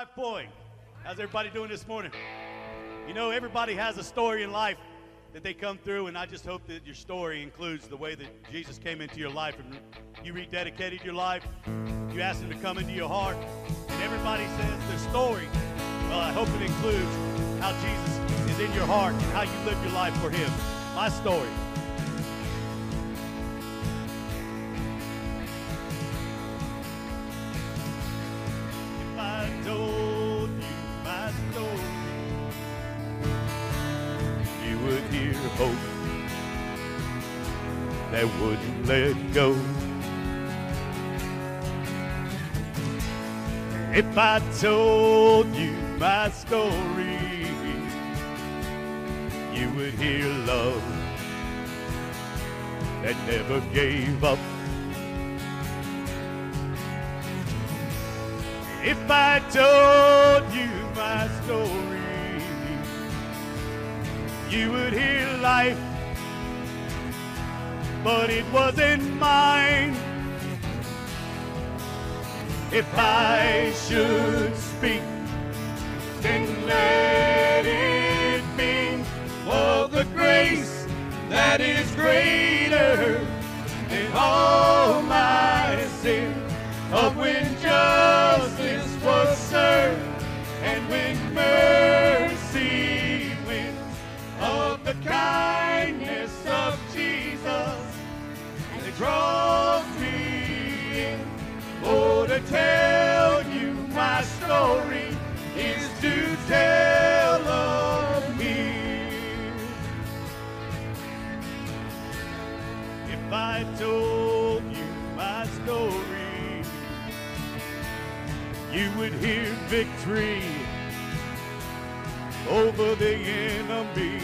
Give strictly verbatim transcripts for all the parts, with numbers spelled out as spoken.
Five Point. How's everybody doing this morning? You know, everybody has a story in life that they come through, and I just hope that your story includes the way that Jesus came into your life and you rededicated your life. You asked him to come into your heart, and everybody says their story. Well, I hope it includes how Jesus is in your heart and how you live your life for him. My story. If I told you my story, you would hear hope that wouldn't let go. If I told you my story, you would hear love that never gave up. If I told you my story, you would hear life, but it wasn't mine. If I should speak, then let it be of the grace that is greater than all my sin, of when justice was served and when mercy wins, of the kindness of Jesus that draws me in. Oh, to tell you my story is to tell of him. If I told you my story, you would hear victory over the enemy.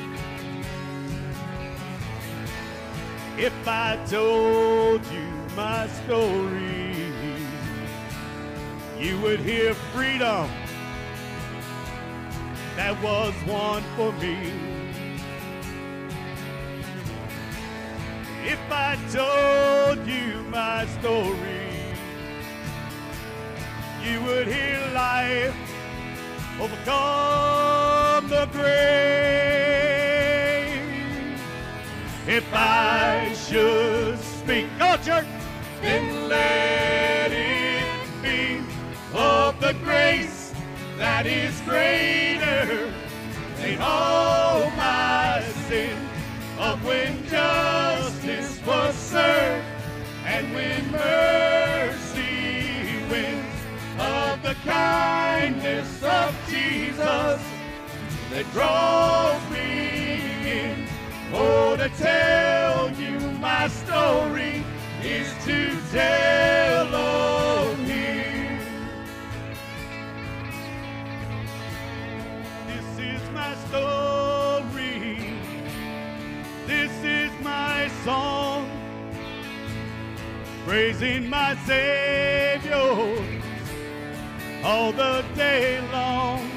If I told you my story, you would hear freedom that was won for me. If I told you my story, you would hear life overcome the grave. If I should speak, go church, then let it be of the grace that is greater than all my sin, of when justice was served and when mercy wins, of the kindness of Jesus that draws me in. Oh, to tell you my story is to tell of him. This is my story. This is my song, praising my Savior all the day long.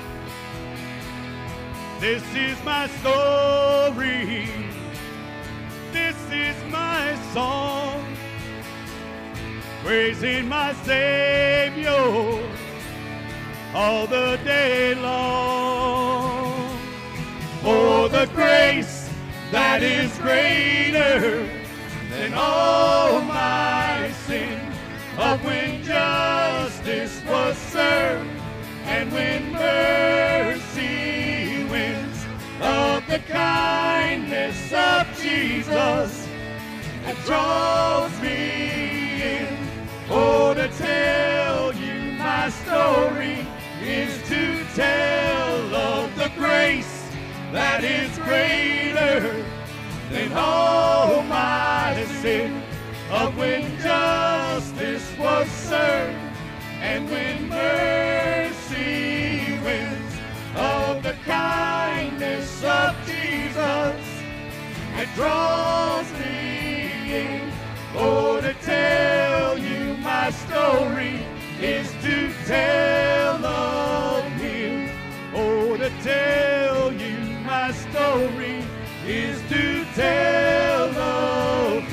This is my story. This is my song, praising my Savior all the day long. For the grace that is greater than all my sin, of when justice was served and when mercy wins, of the kindness of Jesus that draws me in. Oh, to tell you my story is to tell of the grace that is greater than all my sin, of when justice was served and when mercy wins, of the kindness of Jesus that draws me in. Oh, to tell you my story is to tell of him. Oh, to tell you my story is to tell of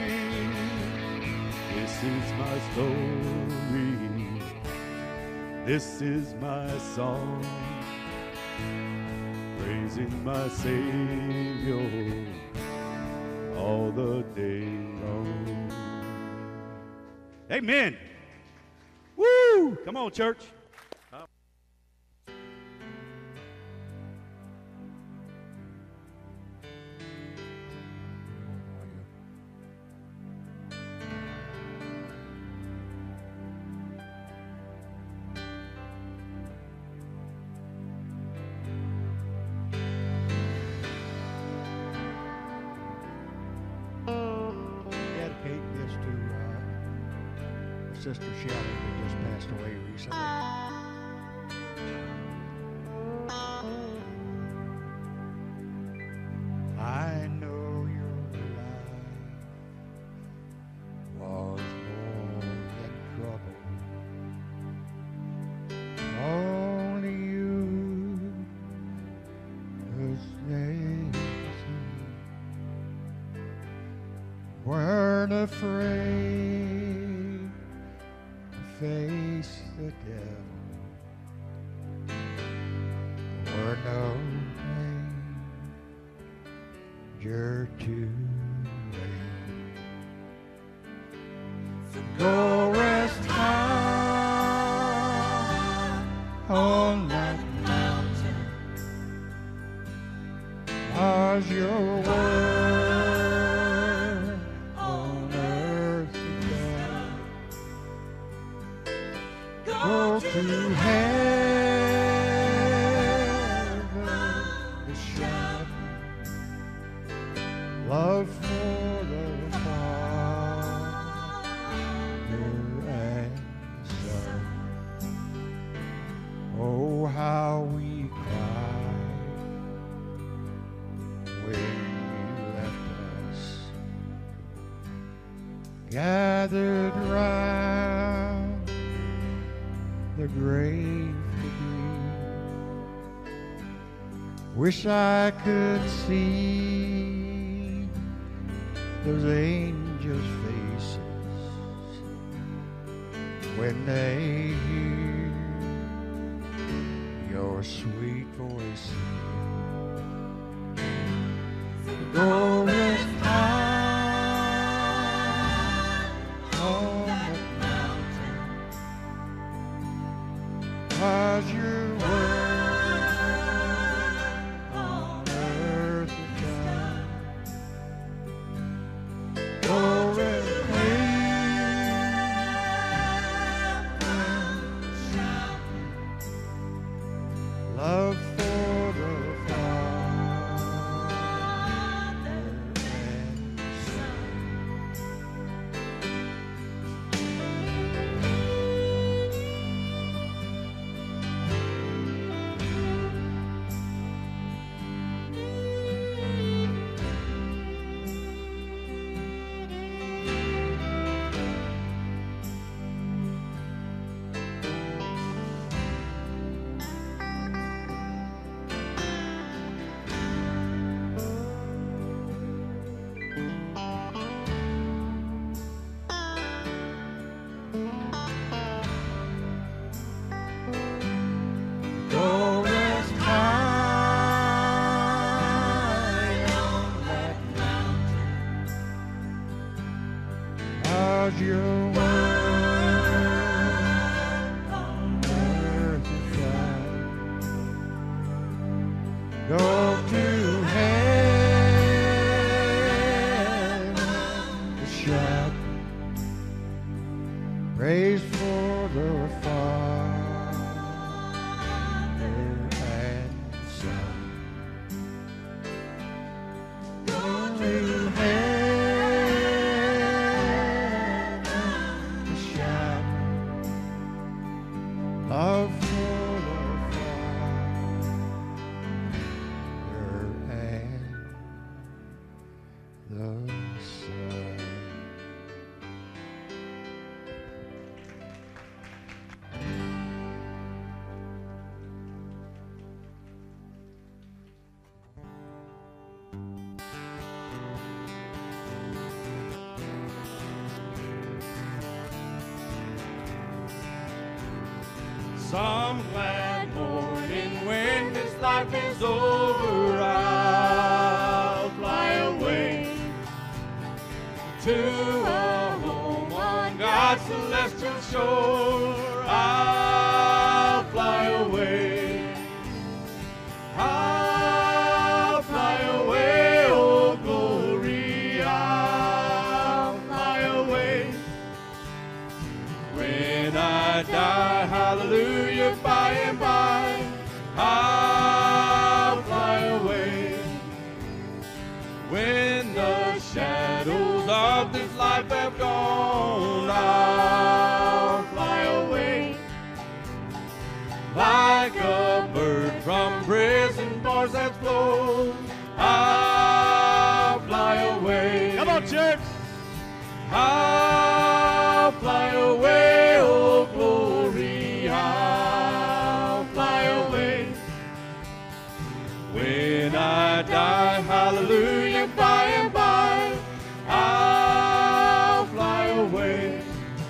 him. This is my story. This is my song, praising my Savior all the day long. Amen. Woo! Come on, church. Sister Shelby, who just passed away recently. I know your life was more than trouble. Only you was lazy, weren't afraid face the devil. Or no pain, you're too late. So go rest high on that mountain, 'cause your word on earth is done. Go to heaven to shout love for the Father and Son. Oh, how we cried when you left us, gathered round the grave to be. Wish I could see those angels' faces when they hear your sweet voice sing. Go rest high on the mountain, 'cause your word on earth is done. Go rest love for the Father and Son. Go rest high on that mountain, 'cause your word on earth is done. Go to heaven to shout praise for the Father and Son. Go to heaven to shout love for the Father and the Son. some glad morning when this life is over, I'll fly away to a home on God's celestial shore. I'll fly away. I'll fly away, oh glory. I'll fly away. When I die, hallelujah, by and by, I'll fly away. When the shadows of this life have gone, I'll fly away. Like a bird from prison bars that's flown, I'll fly away. Come on, church. I'll fly away, oh glory, I'll fly away. When I die, hallelujah, by and by, I'll fly away.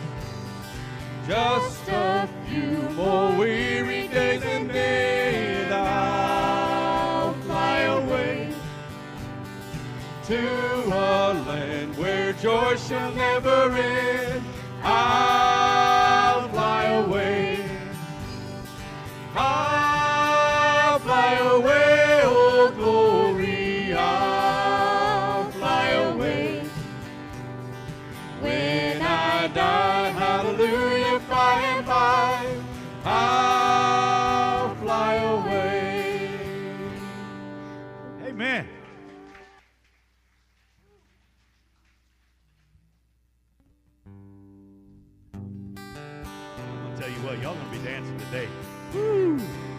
Just a few more weary days and then I'll fly away to a land where joy shall never end. I'll fly away. I'll fly away, oh glory, I'll fly away. When I die, hallelujah, by and by, I'll fly away. Amen. I'm gonna tell you what, y'all gonna be dancing today. Woo!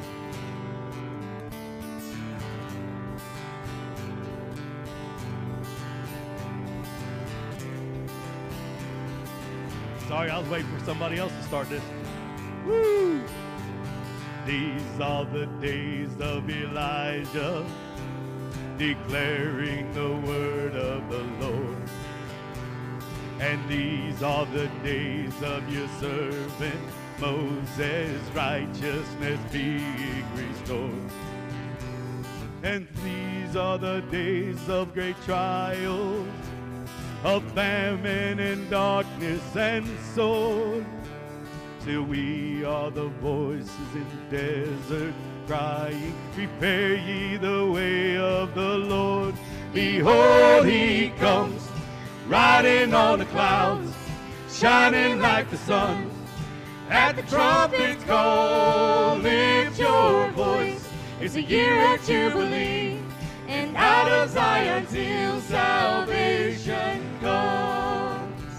Sorry, I was waiting for somebody else to start this. Woo! These are the days of Elijah, declaring the word of the Lord. And these are the days of your servant Moses, righteousness being restored. And these are the days of great trials, of famine and darkness and sword, till we are the voices in the desert crying, prepare ye the way of the Lord. Behold, he comes, riding on the clouds, shining like the sun. At the trumpet's call, lift your voice. It's a year of jubilee, and out of Zion till salvation comes.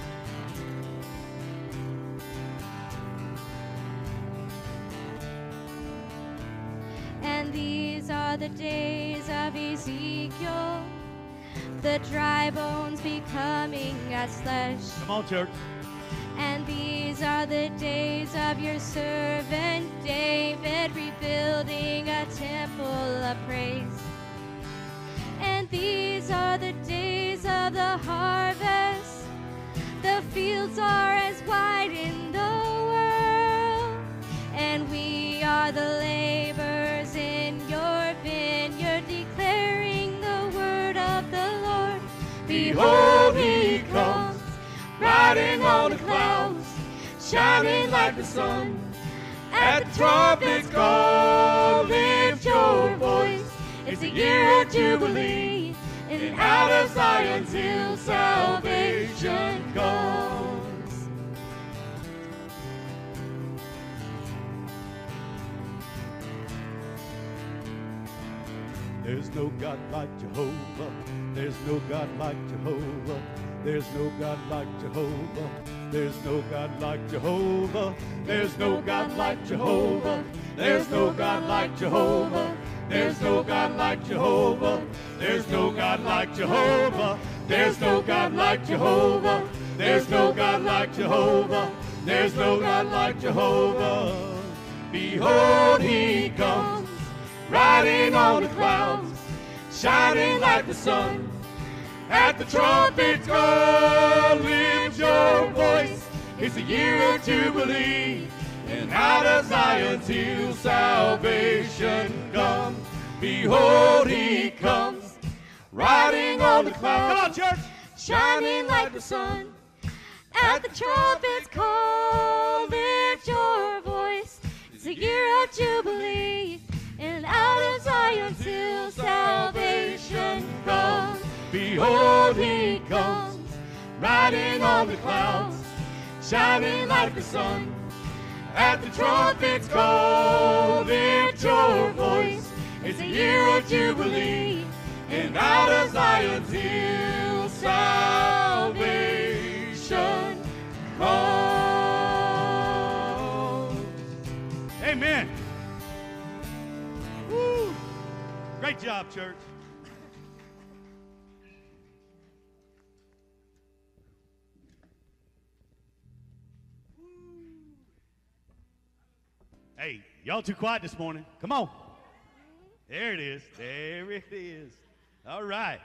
And these are the days of Ezekiel, the dry bones becoming as flesh. Come on, church. And these are the days of your servant David, rebuilding a temple of praise. And these are the days of the harvest. The fields are as wide in the world, and we are the laborers in your vineyard, declaring the word of the Lord. Behold, he comes, riding on the clouds, shining like the sun. At the trumpet's call, lift your voice. It's a year of jubilee, and out of Zion till salvation comes. There's no God like Jehovah. There's no God like Jehovah. There's no God like Jehovah. There's no God like Jehovah. There's no God like Jehovah. There's no God like Jehovah. There's no God like Jehovah. There's no God like Jehovah. There's no God like Jehovah. There's no God like Jehovah. There's no God like Jehovah. Behold, he comes, riding on the clouds, shining like the sun. At the trumpet's call, lift your voice. It's a year of jubilee, and out of Zion's hill salvation comes. Behold, he comes, riding on the clouds. Come on, church. Shining like the sun. At the trumpet's call, lift your voice. It's a year of Jubilee, and out of Zion's hill salvation comes. Behold, he comes, riding on the clouds, shining like the sun. At the trumpet's call, lift your voice. It's a year of Jubilee, and out of Zion's hill salvation comes. Amen. Woo. Great job, church. Hey, y'all too quiet this morning. Come on. There it is. There it is. All right.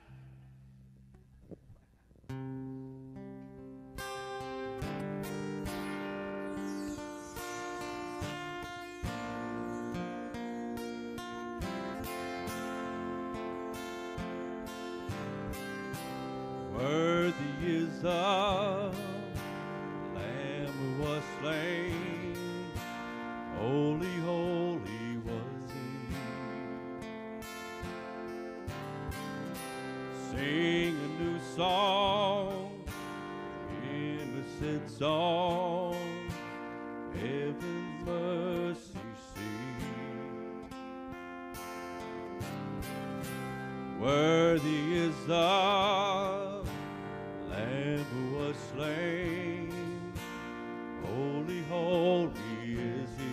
Worthy is the Lamb who was slain. Holy, holy was he. Sing a new song, innocent song, heaven's mercy sing. Worthy is the Lamb who was slain. Holy, holy is he.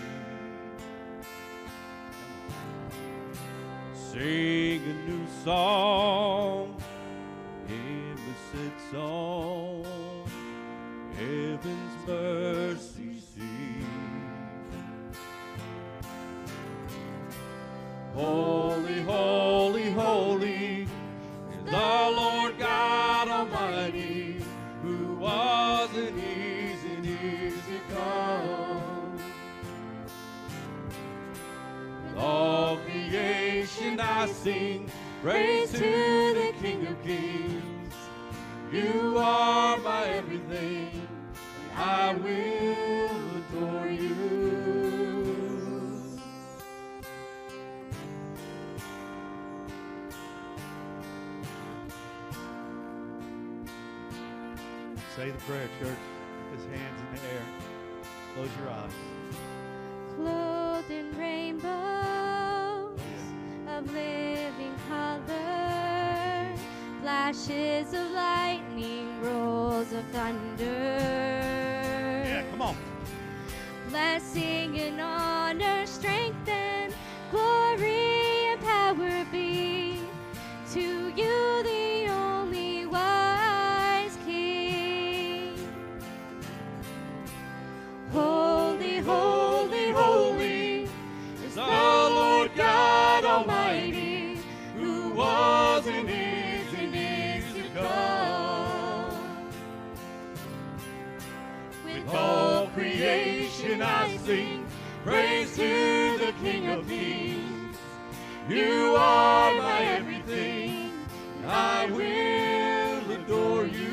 Sing a new song, innocent song, heaven's mercy sing. Holy, holy, holy is the Lord God Almighty, who was and is and is to come. With all creation I sing praise to the King of Kings. You are my everything, and I will adore you. Say the prayer, church. With his hands in the air. Close your eyes. Clothed in rainbows of living color, flashes of lightning, rolls of thunder. Yeah, come on. Blessing and honor, strength and glory and power be to you, the only wise King. Holy, holy, holy is the Lord God Almighty, who was and is and is to come. With All creation I sing praise to the King of Kings. You are my everything, and I will adore you.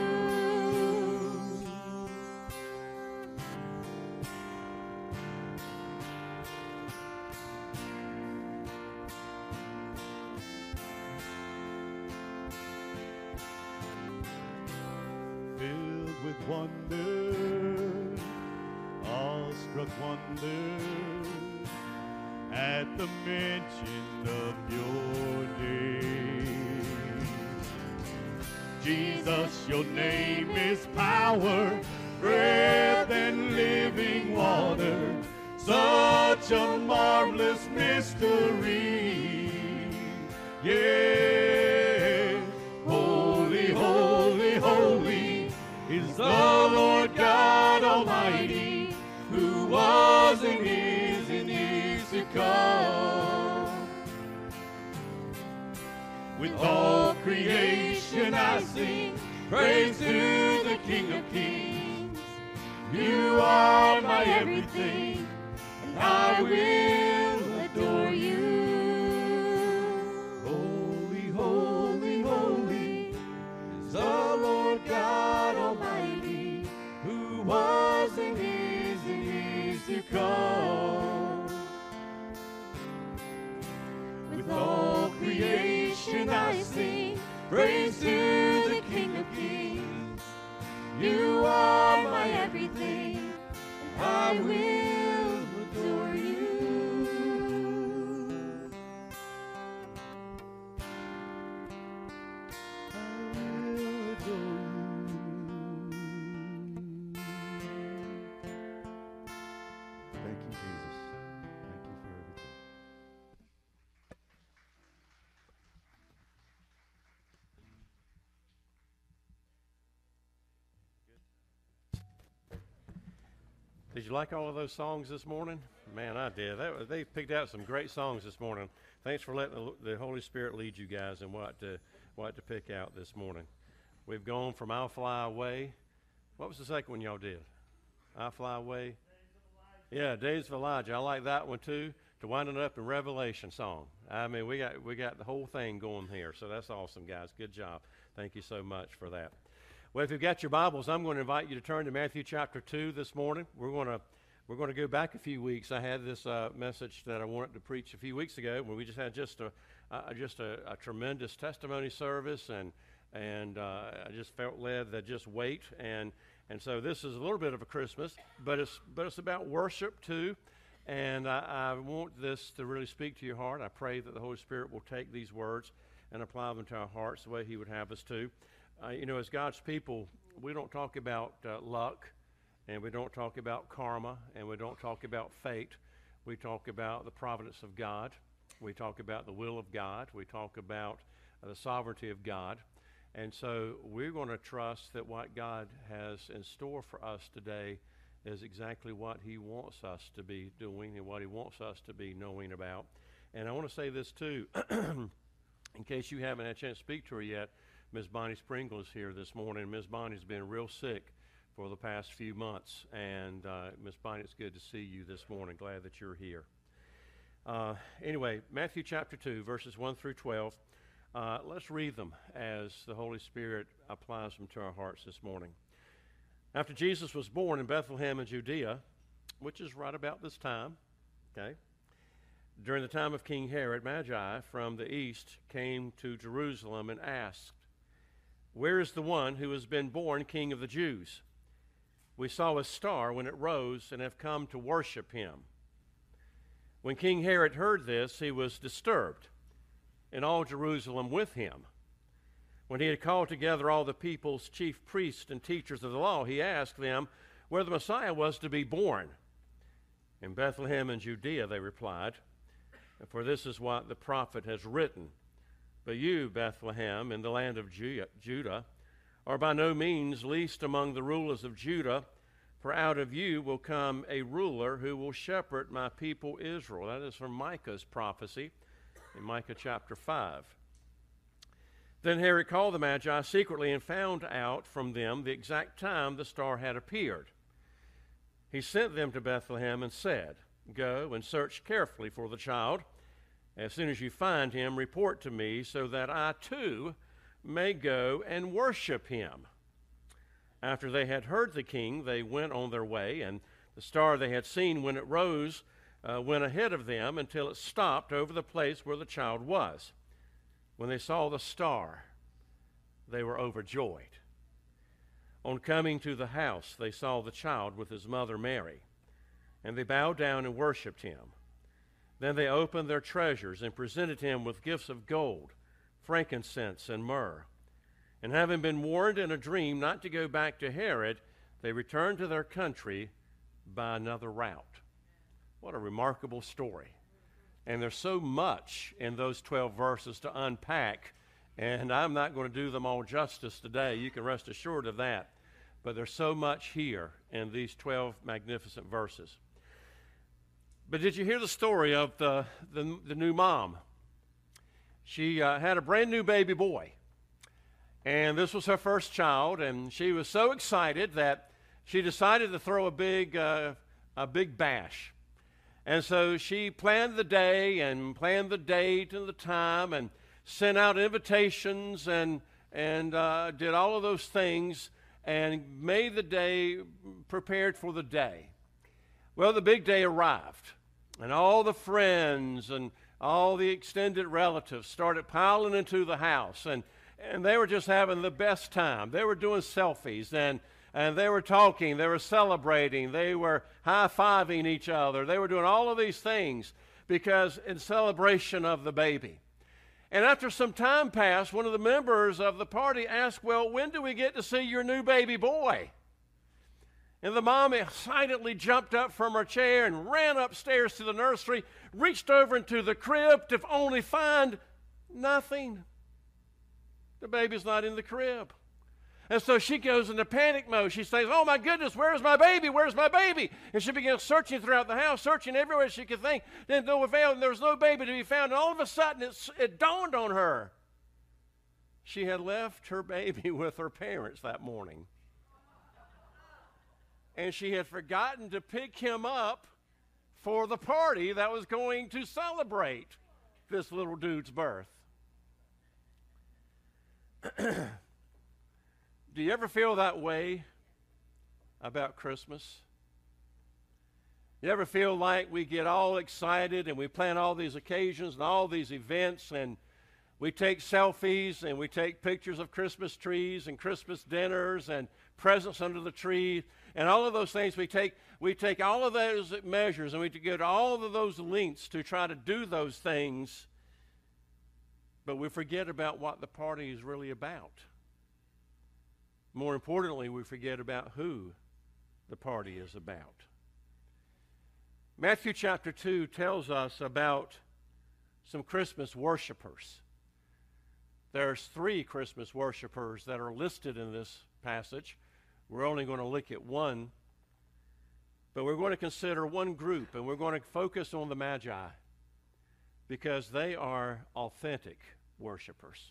Filled with wonder, awestruck wonder, at the mention of your name. Jesus, your name is power, breath and living water, such a marvelous mystery. Yeah, holy, holy, holy is the Lord God Almighty, who was and is and is to come. With all creation I sing praise to the King of Kings. You are my everything, and I will adore you. Holy, holy, holy is the Lord God Almighty, who was and is and is to come. With all creation I sing praise to the King of Kings. You are my everything, and I will adore you. I will adore you. Thank you, Jesus. Thank you for everything. Did you like all of those songs this morning? Man, I did. That was, they picked out some great songs this morning. Thanks for letting the, the Holy Spirit lead you guys in what to, what to pick out this morning. We've gone from I'll Fly Away. What was the second one y'all did? I'll Fly Away? Yeah, Days of Elijah. I like that one too. To winding up in Revelation song. I mean, we got we got the whole thing going here. So that's awesome, guys. Good job. Thank you so much for that. Well, if you've got your Bibles, I'm going to invite you to turn to Matthew chapter two this morning. We're going to we're going to go back a few weeks. I had this uh, message that I wanted to preach a few weeks ago, where we just had just a uh, just a, a tremendous testimony service, and and uh, I just felt led to just wait, and and so this is a little bit of a Christmas, but it's but it's about worship too, and I, I want this to really speak to your heart. I pray that the Holy Spirit will take these words and apply them to our hearts the way He would have us to. Uh, you know, as God's people, we don't talk about uh, luck, and we don't talk about karma, and we don't talk about fate. We talk about the providence of God. We talk about the will of God. We talk about uh, the sovereignty of God. And so we're going to trust that what God has in store for us today is exactly what He wants us to be doing and what He wants us to be knowing about. And I want to say this too, in case you haven't had a chance to speak to her yet. Miz Bonnie Springle is here this morning. Miz Bonnie's been real sick for the past few months. And uh, Miz Bonnie, it's good to see you this morning. Glad that you're here. Uh, anyway, Matthew chapter two, verses one through twelve. Uh, let's read them as the Holy Spirit applies them to our hearts this morning. After Jesus was born in Bethlehem in Judea, which is right about this time, okay, during the time of King Herod, Magi from the east came to Jerusalem and asked, "Where is the one who has been born King of the Jews? We saw his star when it rose and have come to worship him." When King Herod heard this, he was disturbed, and all Jerusalem with him. When he had called together all the people's chief priests and teachers of the law, he asked them where the Messiah was to be born. "In Bethlehem in Judea," they replied, "for this is what the prophet has written. But you, Bethlehem, in the land of Ju- Judah, are by no means least among the rulers of Judah, for out of you will come a ruler who will shepherd my people Israel." That is from Micah's prophecy in Micah chapter five. Then Herod called the Magi secretly and found out from them the exact time the star had appeared. He sent them to Bethlehem and said, "Go and search carefully for the child. As soon as you find him, report to me so that I too may go and worship him." After they had heard the king, they went on their way, and the star they had seen when it rose uh, went ahead of them until it stopped over the place where the child was. When they saw the star, they were overjoyed. On coming to the house, they saw the child with his mother Mary, and they bowed down and worshipped him. Then they opened their treasures and presented him with gifts of gold, frankincense, and myrrh. And having been warned in a dream not to go back to Herod, they returned to their country by another route. What a remarkable story. And there's so much in those twelve verses to unpack, and I'm not going to do them all justice today. You can rest assured of that. But there's so much here in these twelve magnificent verses. But did you hear the story of the, the, the new mom? She uh, had a brand new baby boy, and this was her first child, and she was so excited that she decided to throw a big, uh, a big bash. And so she planned the day and planned the date and the time and sent out invitations and, and uh, did all of those things and made the day prepared for the day. Well, the big day arrived, and all the friends and all the extended relatives started piling into the house, and, and they were just having the best time. They were doing selfies, and, and they were talking, they were celebrating, they were high-fiving each other. They were doing all of these things because in celebration of the baby. And after some time passed, one of the members of the party asked, well, when do we get to see your new baby boy? And the mom excitedly jumped up from her chair and ran upstairs to the nursery, reached over into the crib to only find nothing. The baby's not in the crib. And so she goes into panic mode. She says, oh my goodness, where's my baby? Where's my baby? And she begins searching throughout the house, searching everywhere she could think. Then no avail, and there was no baby to be found. And all of a sudden, it, it dawned on her. She had left her baby with her parents that morning. And she had forgotten to pick him up for the party that was going to celebrate this little dude's birth. Do you ever feel that way about Christmas? You ever feel like we get all excited and we plan all these occasions and all these events, and we take selfies and we take pictures of Christmas trees and Christmas dinners and presents under the tree and all of those things? We take, we take all of those measures and we go to all of those lengths to try to do those things, but we forget about what the party is really about. More importantly, we forget about who the party is about. Matthew chapter two tells us about some Christmas worshipers. There's three Christmas worshipers that are listed in this passage. We're only going to look at one, but we're going to consider one group, and we're going to focus on the Magi because they are authentic worshipers.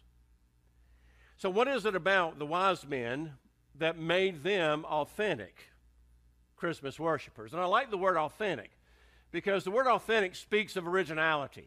So what is it about the wise men that made them authentic Christmas worshipers? And I like the word authentic because the word authentic speaks of originality.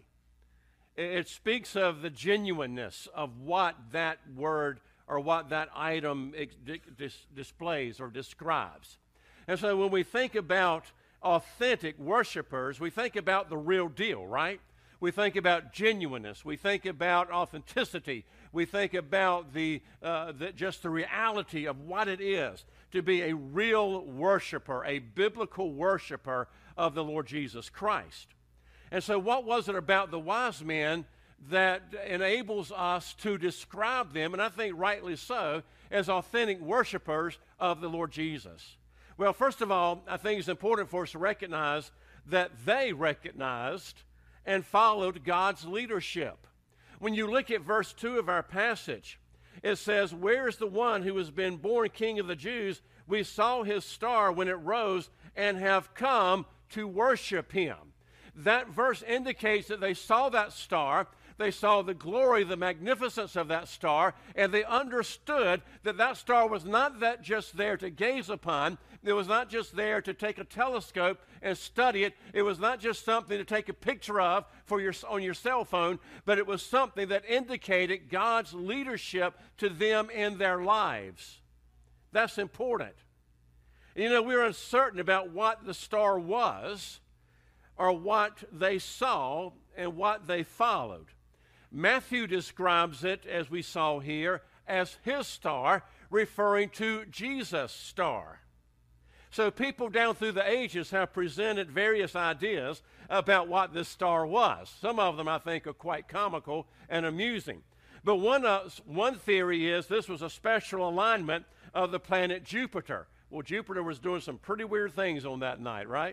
It speaks of the genuineness of what that word or what that item dis- displays or describes. And so when we think about authentic worshipers, we think about the real deal, right? We think about genuineness. We think about authenticity. We think about the, uh, the just the reality of what it is to be a real worshiper, a biblical worshiper of the Lord Jesus Christ. And so what was it about the wise men that enables us to describe them, and I think rightly so, as authentic worshipers of the Lord Jesus? Well, first of all, I think it's important for us to recognize that they recognized and followed God's leadership. When you look at verse two of our passage, it says, where is the one who has been born King of the Jews? We saw his star when it rose and have come to worship him. That verse indicates that they saw that star, they saw the glory, the magnificence of that star, and they understood that that star was not that just there to gaze upon. It was not just there to take a telescope and study it. It was not just something to take a picture of for your, on your cell phone, but it was something that indicated God's leadership to them in their lives. That's important. You know, we're uncertain about what the star was or what they saw and what they followed. Matthew describes it, as we saw here, as his star, referring to Jesus' star. So people down through the ages have presented various ideas about what this star was. Some of them, I think, are quite comical and amusing. But one, uh, one theory is this was a special alignment of the planet Jupiter. Well, Jupiter was doing some pretty weird things on that night, right?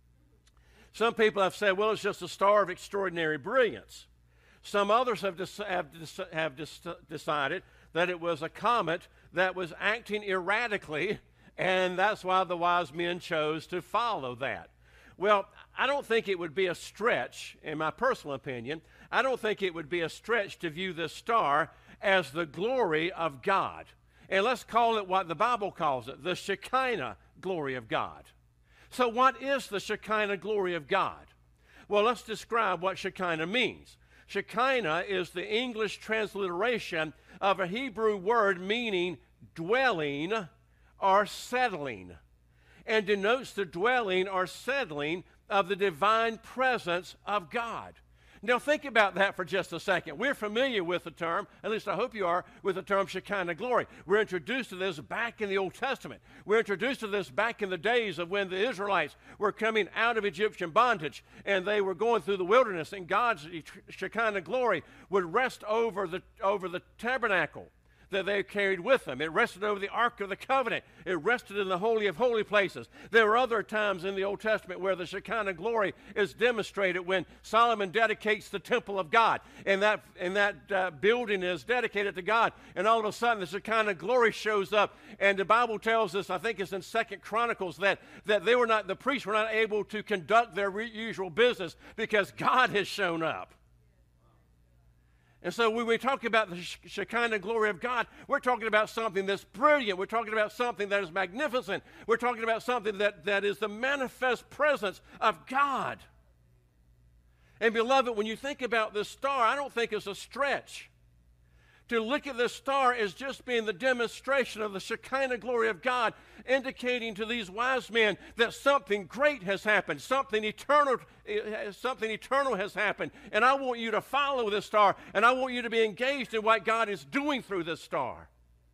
Some people have said, well, it's just a star of extraordinary brilliance. Some others have, dec- have, dec- have dec- decided that it was a comet that was acting erratically, and that's why the wise men chose to follow that. Well, I don't think it would be a stretch, in my personal opinion, I don't think it would be a stretch to view this star as the glory of God. And let's call it what the Bible calls it, the Shekinah glory of God. So what is the Shekinah glory of God? Well, let's describe what Shekinah means. Shekinah is the English transliteration of a Hebrew word meaning dwelling or settling, and denotes the dwelling or settling of the divine presence of God. Now think about that for just a second. We're familiar with the term, at least I hope you are, with the term Shekinah glory. We're introduced to this back in the Old Testament. We're introduced to this back in the days of when the Israelites were coming out of Egyptian bondage and they were going through the wilderness, and God's Shekinah glory would rest over the, over the tabernacle that they carried with them. It rested over the Ark of the Covenant. It rested in the Holy of Holy Places. There were other times in the Old Testament where the Shekinah glory is demonstrated when Solomon dedicates the temple of God, and that, and that uh, building is dedicated to God, and all of a sudden the Shekinah glory shows up, and the Bible tells us, I think it's in Second Chronicles, that, that they were not, the priests were not able to conduct their re- usual business because God has shown up. And so when we talk about the Shekinah glory of God, we're talking about something that's brilliant. We're talking about something that is magnificent. We're talking about something that, that is the manifest presence of God. And beloved, when you think about this star, I don't think it's a stretch to look at this star as just being the demonstration of the Shekinah glory of God, indicating to these wise men that something great has happened, something eternal, something eternal has happened. And I want you to follow this star, and I want you to be engaged in what God is doing through this star.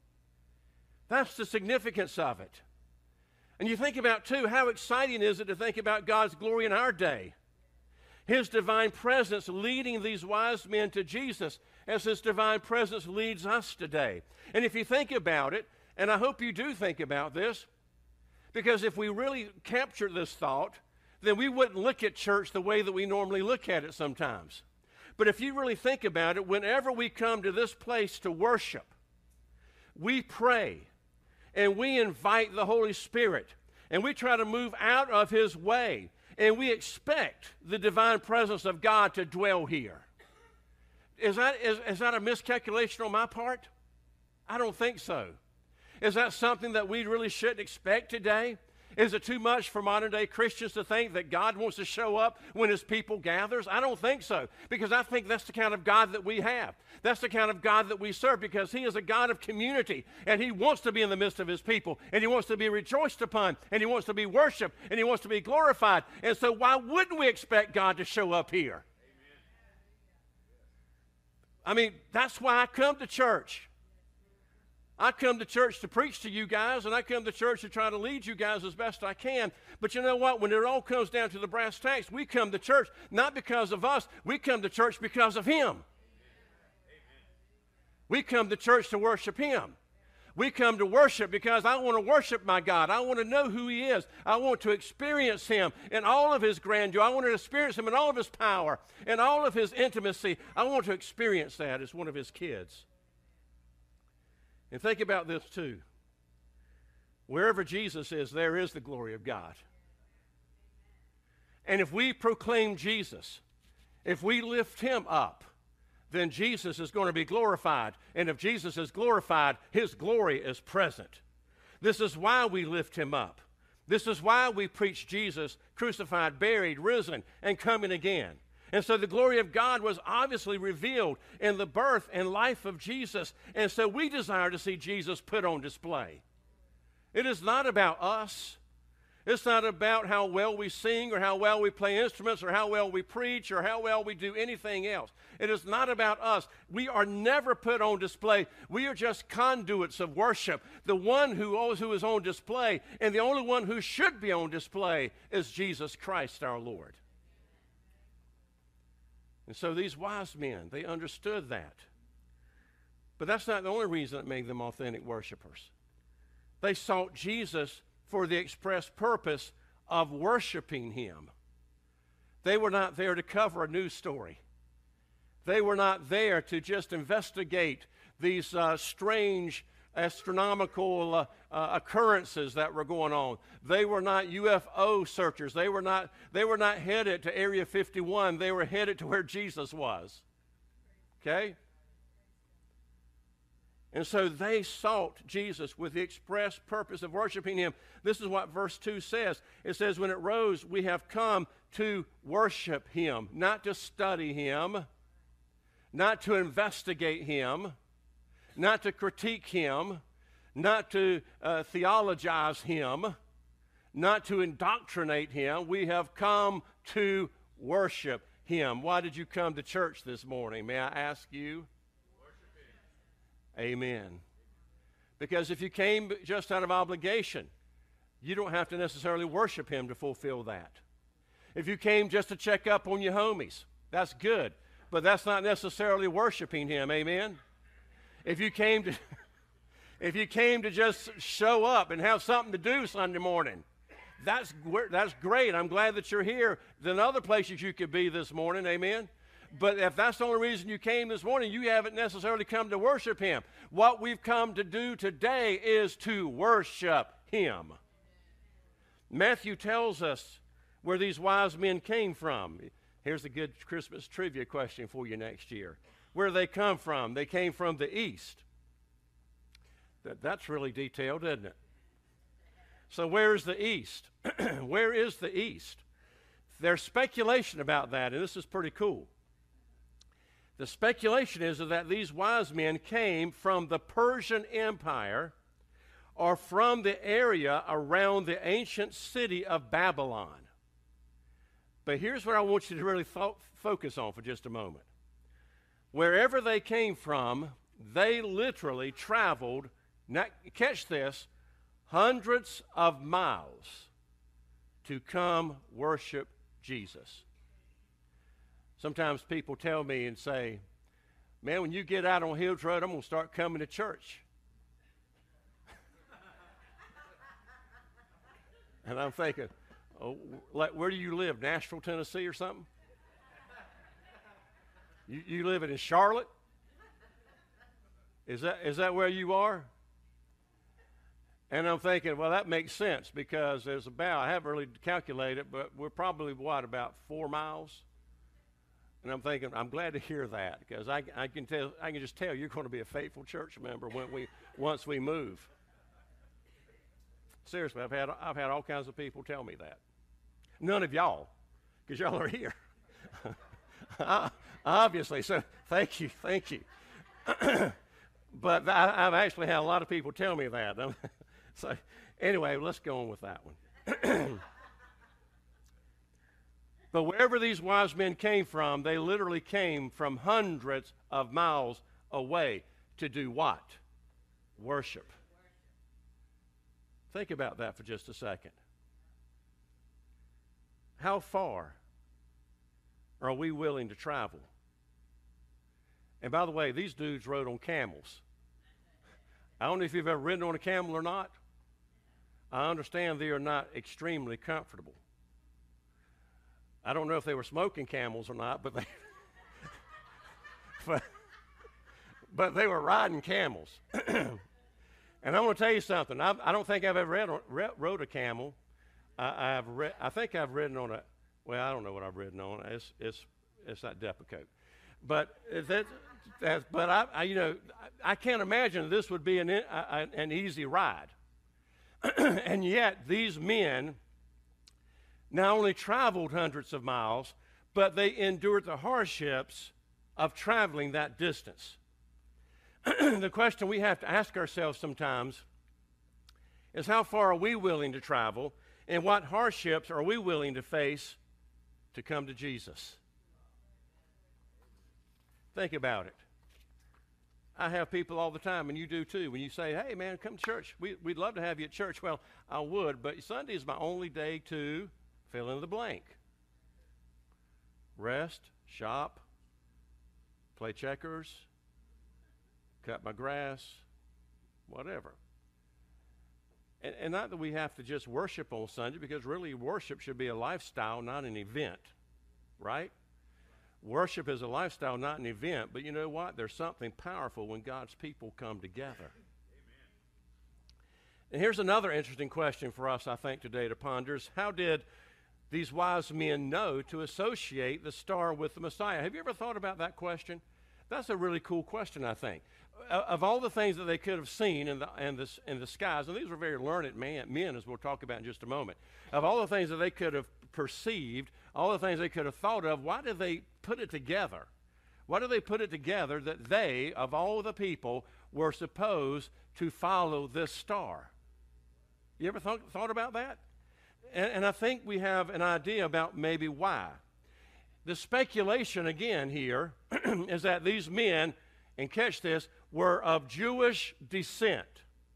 That's the significance of it. And you think about, too, how exciting is it to think about God's glory in our day? His divine presence leading these wise men to Jesus as His divine presence leads us today. And if you think about it, and I hope you do think about this, because if we really capture this thought, then we wouldn't look at church the way that we normally look at it sometimes. But if you really think about it, whenever we come to this place to worship, we pray, and we invite the Holy Spirit, and we try to move out of His way, and we expect the divine presence of God to dwell here. Is that, is, is that a miscalculation on my part? I don't think so. Is that something that we really shouldn't expect today? Is it too much for modern day Christians to think that God wants to show up when His people gathers? I don't think so, because I think that's the kind of God that we have. That's the kind of God that we serve, because He is a God of community, and He wants to be in the midst of His people, and He wants to be rejoiced upon, and He wants to be worshiped, and He wants to be glorified. And so why wouldn't we expect God to show up here? I mean, that's why I come to church. I come to church to preach to you guys, and I come to church to try to lead you guys as best I can. But you know what? When it all comes down to the brass tacks, we come to church not because of us. We come to church because of Him. Amen. We come to church to worship Him. We come to worship because I want to worship my God. I want to know who He is. I want to experience Him in all of His grandeur. I want to experience Him in all of His power, in all of His intimacy. I want to experience that as one of His kids. And think about this too. Wherever Jesus is, there is the glory of God. And if we proclaim Jesus, if we lift Him up, then Jesus is going to be glorified. And if Jesus is glorified, His glory is present. This is why we lift Him up. This is why we preach Jesus crucified, buried, risen, and coming again. And so the glory of God was obviously revealed in the birth and life of Jesus. And so we desire to see Jesus put on display. It is not about us. It's not about how well we sing or how well we play instruments or how well we preach or how well we do anything else. It is not about us. We are never put on display. We are just conduits of worship. The one who, who is on display and the only one who should be on display is Jesus Christ our Lord. And so these wise men, they understood that. But that's not the only reason that made them authentic worshipers. They sought Jesus for the express purpose of worshiping Him. They were not there to cover a news story. They were not there to just investigate these uh, strange astronomical uh, uh, occurrences that were going on. They were not U F O searchers. They were not, they were not headed to Area fifty-one. They were headed to where Jesus was. Okay? And so they sought Jesus with the express purpose of worshiping him. This is what verse two says. It says, when it rose, we have come to worship him, not to study him, not to investigate him, not to critique him, not to uh, theologize him, not to indoctrinate him. We have come to worship him. Why did you come to church this morning? May I ask you? Amen. Because if you came just out of obligation, you don't have to necessarily worship him to fulfill that. If you came just to check up on your homies, that's good, but that's not necessarily worshiping him. Amen. If you came to if you came to just show up and have something to do Sunday morning, that's that's great. I'm glad that you're here. There's other places you could be this morning. Amen. But if that's the only reason you came this morning, you haven't necessarily come to worship him. What we've come to do today is to worship him. Matthew tells us where these wise men came from. Here's a good Christmas trivia question for you next year. Where they come from? They came from the east. That, that's really detailed, isn't it? So where's the east? Where is the east? There's speculation about that, and this is pretty cool. The speculation is that these wise men came from the Persian Empire or from the area around the ancient city of Babylon. But here's what I want you to really fo- focus on for just a moment. Wherever they came from, they literally traveled, now, catch this, hundreds of miles to come worship Jesus. Sometimes people tell me and say, man, when you get out on Hills Road, I'm going to start coming to church. And I'm thinking, oh, like, where do you live, Nashville, Tennessee or something? You, you live in Charlotte? Is that, is that where you are? And I'm thinking, well, that makes sense because there's about, I haven't really calculated, but we're probably, what, about four miles? And I'm thinking, I'm glad to hear that because I, I can tell, I can just tell you're going to be a faithful church member when we, once we move. Seriously, I've had, I've had all kinds of people tell me that. None of y'all, because y'all are here. Obviously, so thank you, thank you. But I, I've actually had a lot of people tell me that. So anyway, let's go on with that one. But wherever these wise men came from, they literally came from hundreds of miles away to do what? Worship. Think about that for just a second. How far are we willing to travel? And by the way, these dudes rode on camels. I don't know if you've ever ridden on a camel or not. I understand they are not extremely comfortable. I don't know if they were smoking camels or not, but they, but, but they were riding camels. And I'm going to tell you something. I've, I don't think I've ever read, re, rode a camel. I, I've re, I think I've ridden on a, well, I don't know what I've ridden on. It's it's it's that Depakote. But that, that but I, I you know I, I can't imagine this would be an a, an easy ride. And yet these men not only traveled hundreds of miles, but they endured the hardships of traveling that distance. The question we have to ask ourselves sometimes is how far are we willing to travel and what hardships are we willing to face to come to Jesus? Think about it. I have people all the time, and you do too, when you say, hey, man, come to church. We, we'd love to have you at church. Well, I would, but Sunday is my only day to fill in the blank. Rest, shop, play checkers, cut my grass, whatever. And, and not that we have to just worship on Sunday, because really worship should be a lifestyle, not an event, right? Worship is a lifestyle, not an event. But you know what? There's something powerful when God's people come together. Amen. And here's another interesting question for us, I think, today to ponder is how did these wise men know to associate the star with the Messiah? Have you ever thought about that question? That's a really cool question, I think. of all the things that they could have seen in the, in, the, in the skies, and these were very learned man, men, as we'll talk about in just a moment, of all the things that they could have perceived, all the things they could have thought of, why did they put it together? Why did they put it together that they, of all the people, were supposed to follow this star? You ever thought, thought about that? And, and I think we have an idea about maybe why. The speculation again here is that these men, and catch this, were of Jewish descent,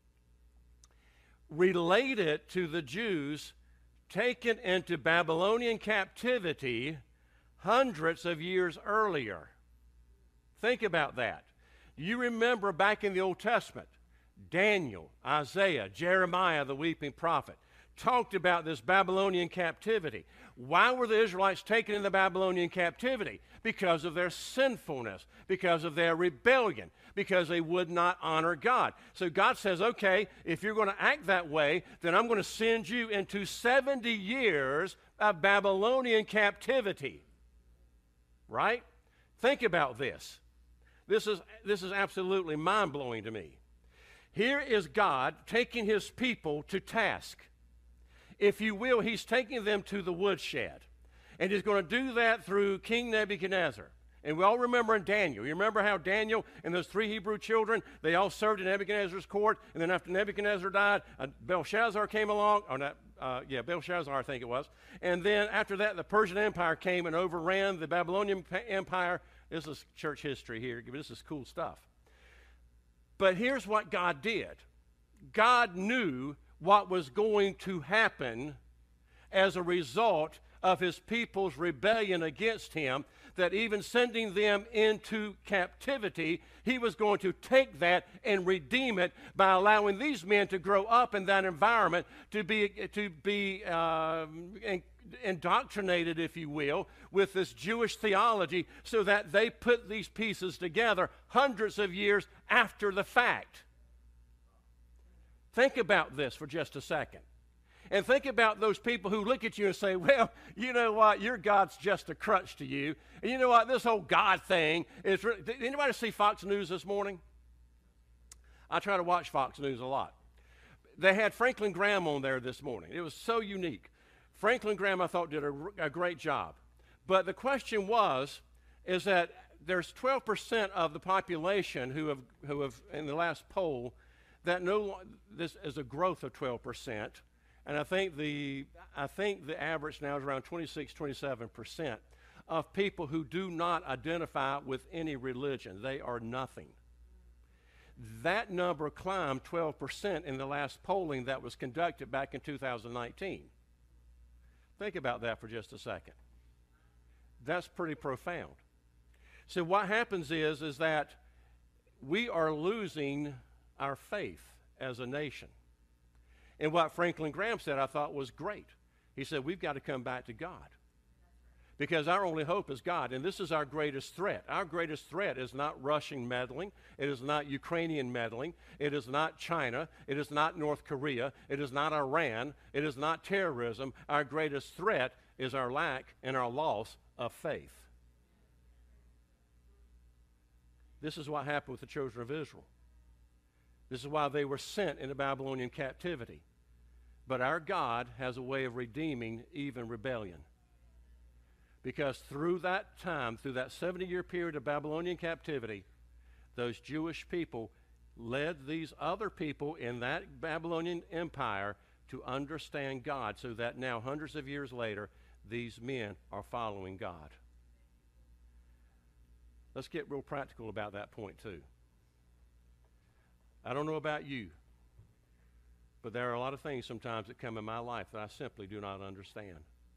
related to the Jews taken into Babylonian captivity hundreds of years earlier. Think about that. You remember back in the Old Testament, Daniel, Isaiah, Jeremiah, the weeping prophet, talked about this Babylonian captivity. Why were the Israelites taken into Babylonian captivity? Because of their sinfulness, because of their rebellion, because they would not honor God. So God says, okay, if you're going to act that way, then I'm going to send you into seventy years of Babylonian captivity. Right? Think about this. This is, this is absolutely mind-blowing to me. Here is God taking his people to task. If you will, he's taking them to the woodshed. And he's going to do that through King Nebuchadnezzar. And we all remember in Daniel. You remember how Daniel and those three Hebrew children, they all served in Nebuchadnezzar's court. And then after Nebuchadnezzar died, uh, Belshazzar came along. Or not, uh, yeah, Belshazzar, I think it was. And then after that, the Persian Empire came and overran the Babylonian Empire. This is church history here. This is cool stuff. But here's what God did. God knew what was going to happen as a result of his people's rebellion against him, that even sending them into captivity, he was going to take that and redeem it by allowing these men to grow up in that environment, to be, to be uh, indoctrinated, if you will, with this Jewish theology, so that they put these pieces together hundreds of years after the fact. Think about this for just a second. And think about those people who look at you and say, well, you know what, your God's just a crutch to you. And you know what, this whole God thing is... Re- Did anybody see Fox News this morning? I try to watch Fox News a lot. They had Franklin Graham on there this morning. It was so unique. Franklin Graham, I thought, did a, a great job. But the question was, is that there's twelve percent of the population who have, who have in the last poll, that no, this is a growth of twelve percent. And I think the I think the average now is around twenty-six, twenty-seven percent of people who do not identify with any religion. They are nothing. That number climbed twelve percent in the last polling that was conducted back in two thousand nineteen. Think about that for just a second. That's pretty profound. So what happens is, is that we are losing our faith as a nation. And what Franklin Graham said, I thought was great. He said, we've got to come back to God, because our only hope is God. And this is our greatest threat. Our greatest threat is not Russian meddling. It is not Ukrainian meddling. It is not China. It is not North Korea. It is not Iran. It is not terrorism. Our greatest threat is our lack and our loss of faith. This is what happened with the children of Israel. This is why they were sent into Babylonian captivity. But our God has a way of redeeming even rebellion. Because through that time, through that seventy-year period of Babylonian captivity, those Jewish people led these other people in that Babylonian empire to understand God, so that now, hundreds of years later, these men are following God. Let's get real practical about that point, too. I don't know about you, but there are a lot of things sometimes that come in my life that I simply do not understand.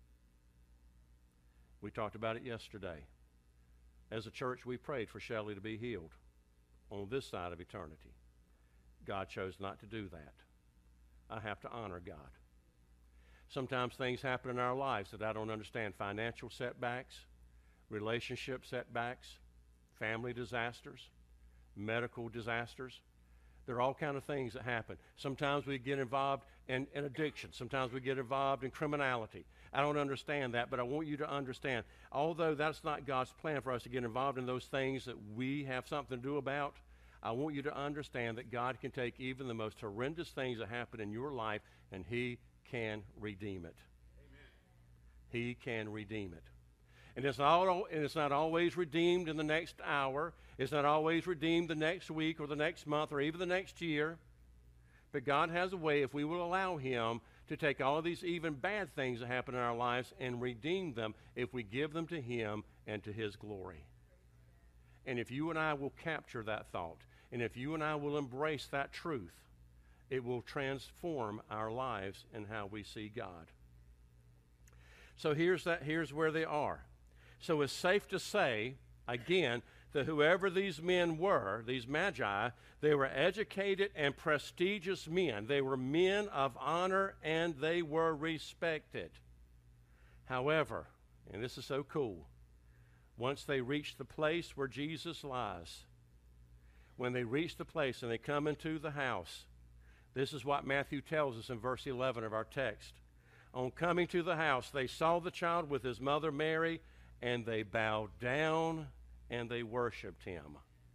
We talked about it yesterday. As a church, we prayed for Shelley to be healed on this side of eternity. God chose not to do that. I have to honor God. Sometimes things happen in our lives that I don't understand. Financial setbacks, relationship setbacks, family disasters, medical disasters. There are all kinds of things that happen. Sometimes we get involved in, in addiction. Sometimes we get involved in criminality. I don't understand that, but I want you to understand, although that's not God's plan for us to get involved in those things that we have something to do about, I want you to understand that God can take even the most horrendous things that happen in your life, and He can redeem it. Amen. He can redeem it. And it's, not, and it's not always redeemed in the next hour. It's not always redeemed the next week or the next month or even the next year. But God has a way, if we will allow Him, to take all of these even bad things that happen in our lives and redeem them if we give them to Him and to His glory. And if you and I will capture that thought, and if you and I will embrace that truth, it will transform our lives and how we see God. So here's that. Here's where they are. So it's safe to say, again, that whoever these men were, these magi, they were educated and prestigious men. They were men of honor, and they were respected. However, and this is so cool, once they reached the place where Jesus lies, when they reach the place and they come into the house, this is what Matthew tells us in verse eleven of our text. On coming to the house, they saw the child with his mother Mary, and they bowed down and they worshiped Him.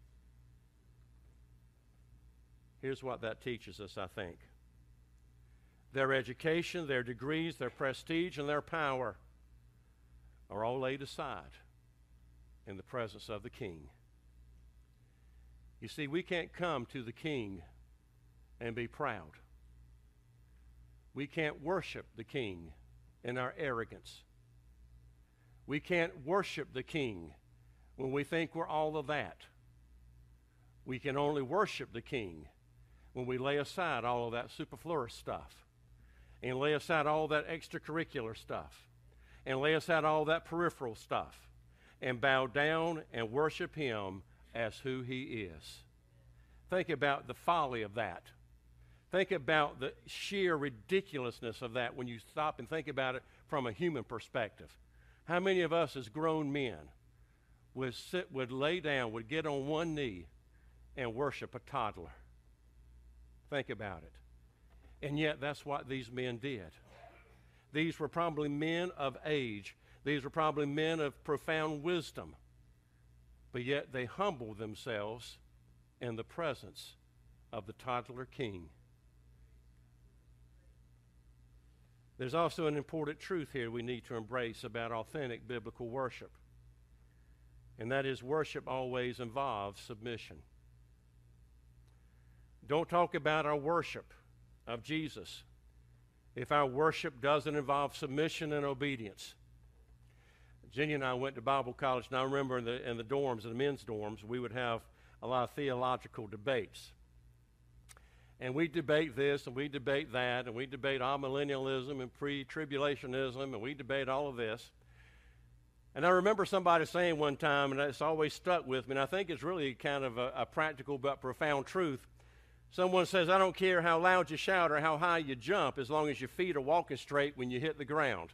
Here's what that teaches us, I think. Their education, their degrees, their prestige, and their power are all laid aside in the presence of the King. You see, we can't come to the King and be proud. We can't worship the King in our arrogance. We can't worship the King when we think we're all of that. We can only worship the King when we lay aside all of that superfluous stuff, and lay aside all that extracurricular stuff, and lay aside all that peripheral stuff, and bow down and worship Him as who He is. Think about the folly of that. Think about the sheer ridiculousness of that when you stop and think about it from a human perspective. How many of us as grown men would sit, would lay down, would get on one knee and worship a toddler? Think about it. And yet that's what these men did. These were probably men of age. These were probably men of profound wisdom. But yet they humbled themselves in the presence of the toddler King. There's also an important truth here we need to embrace about authentic biblical worship. And that is, worship always involves submission. Don't talk about our worship of Jesus if our worship doesn't involve submission and obedience. Jenny and I went to Bible college, and I remember in the, in the dorms, in the men's dorms, we would have a lot of theological debates. And we debate this, and we debate that, and we debate amillennialism and pre-tribulationism, and we debate all of this. And I remember somebody saying one time, and it's always stuck with me, and I think it's really kind of a, a practical but profound truth. Someone says, I don't care how loud you shout or how high you jump, as long as your feet are walking straight when you hit the ground.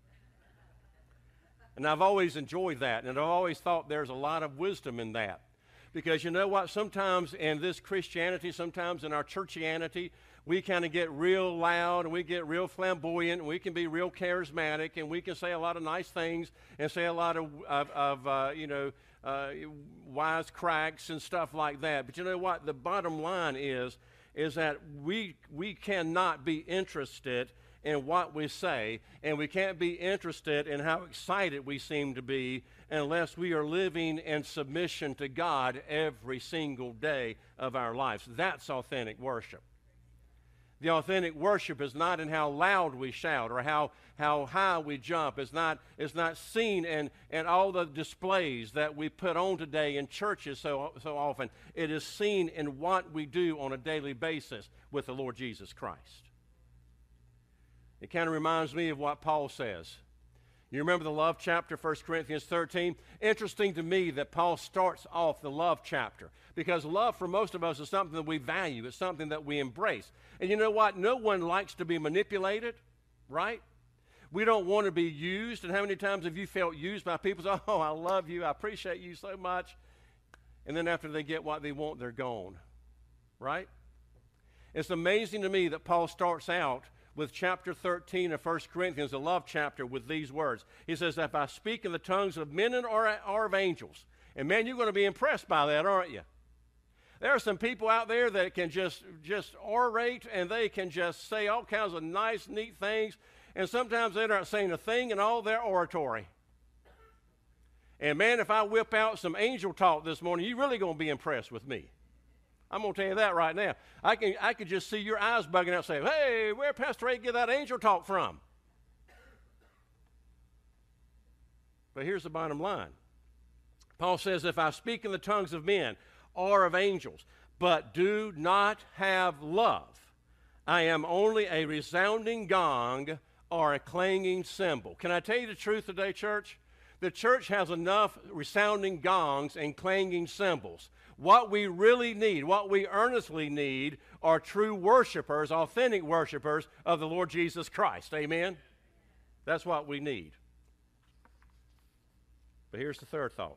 And I've always enjoyed that, and I've always thought there's a lot of wisdom in that. Because you know what? Sometimes in this Christianity, sometimes in our churchianity, we kind of get real loud and we get real flamboyant and we can be real charismatic and we can say a lot of nice things and say a lot of, of, of uh, you know, uh, wise cracks and stuff like that. But you know what? The bottom line is, is that we, we cannot be interested in what we say, and we can't be interested in how excited we seem to be unless we are living in submission to God every single day of our lives. That's authentic worship. The authentic worship is not in how loud we shout or how, how high we jump. It's not, it's not seen in, in all the displays that we put on today in churches so, so often. It is seen in what we do on a daily basis with the Lord Jesus Christ. It kind of reminds me of what Paul says. You remember the love chapter, First Corinthians thirteen? Interesting to me that Paul starts off the love chapter, because love for most of us is something that we value. It's something that we embrace. And you know what? No one likes to be manipulated, right? We don't want to be used. And how many times have you felt used by people? Say, oh, I love you. I appreciate you so much. And then after they get what they want, they're gone, right? It's amazing to me that Paul starts out with chapter thirteen of First Corinthians, the love chapter, with these words. He says, if I speak in the tongues of men or, or of angels, and man, you're going to be impressed by that, aren't you? There are some people out there that can just, just orate, and they can just say all kinds of nice, neat things, and sometimes they're not saying a thing in all their oratory. And man, if I whip out some angel talk this morning, you're really going to be impressed with me. I'm going to tell you that right now. I can I could just see your eyes bugging out saying, hey, where Pastor Ray get that angel talk from? But here's the bottom line. Paul says, if I speak in the tongues of men or of angels, but do not have love, I am only a resounding gong or a clanging cymbal. Can I tell you the truth today, church? The church has enough resounding gongs and clanging cymbals. What we really need, what we earnestly need, are true worshipers, authentic worshipers of the Lord Jesus Christ. Amen? That's what we need. But here's the third thought.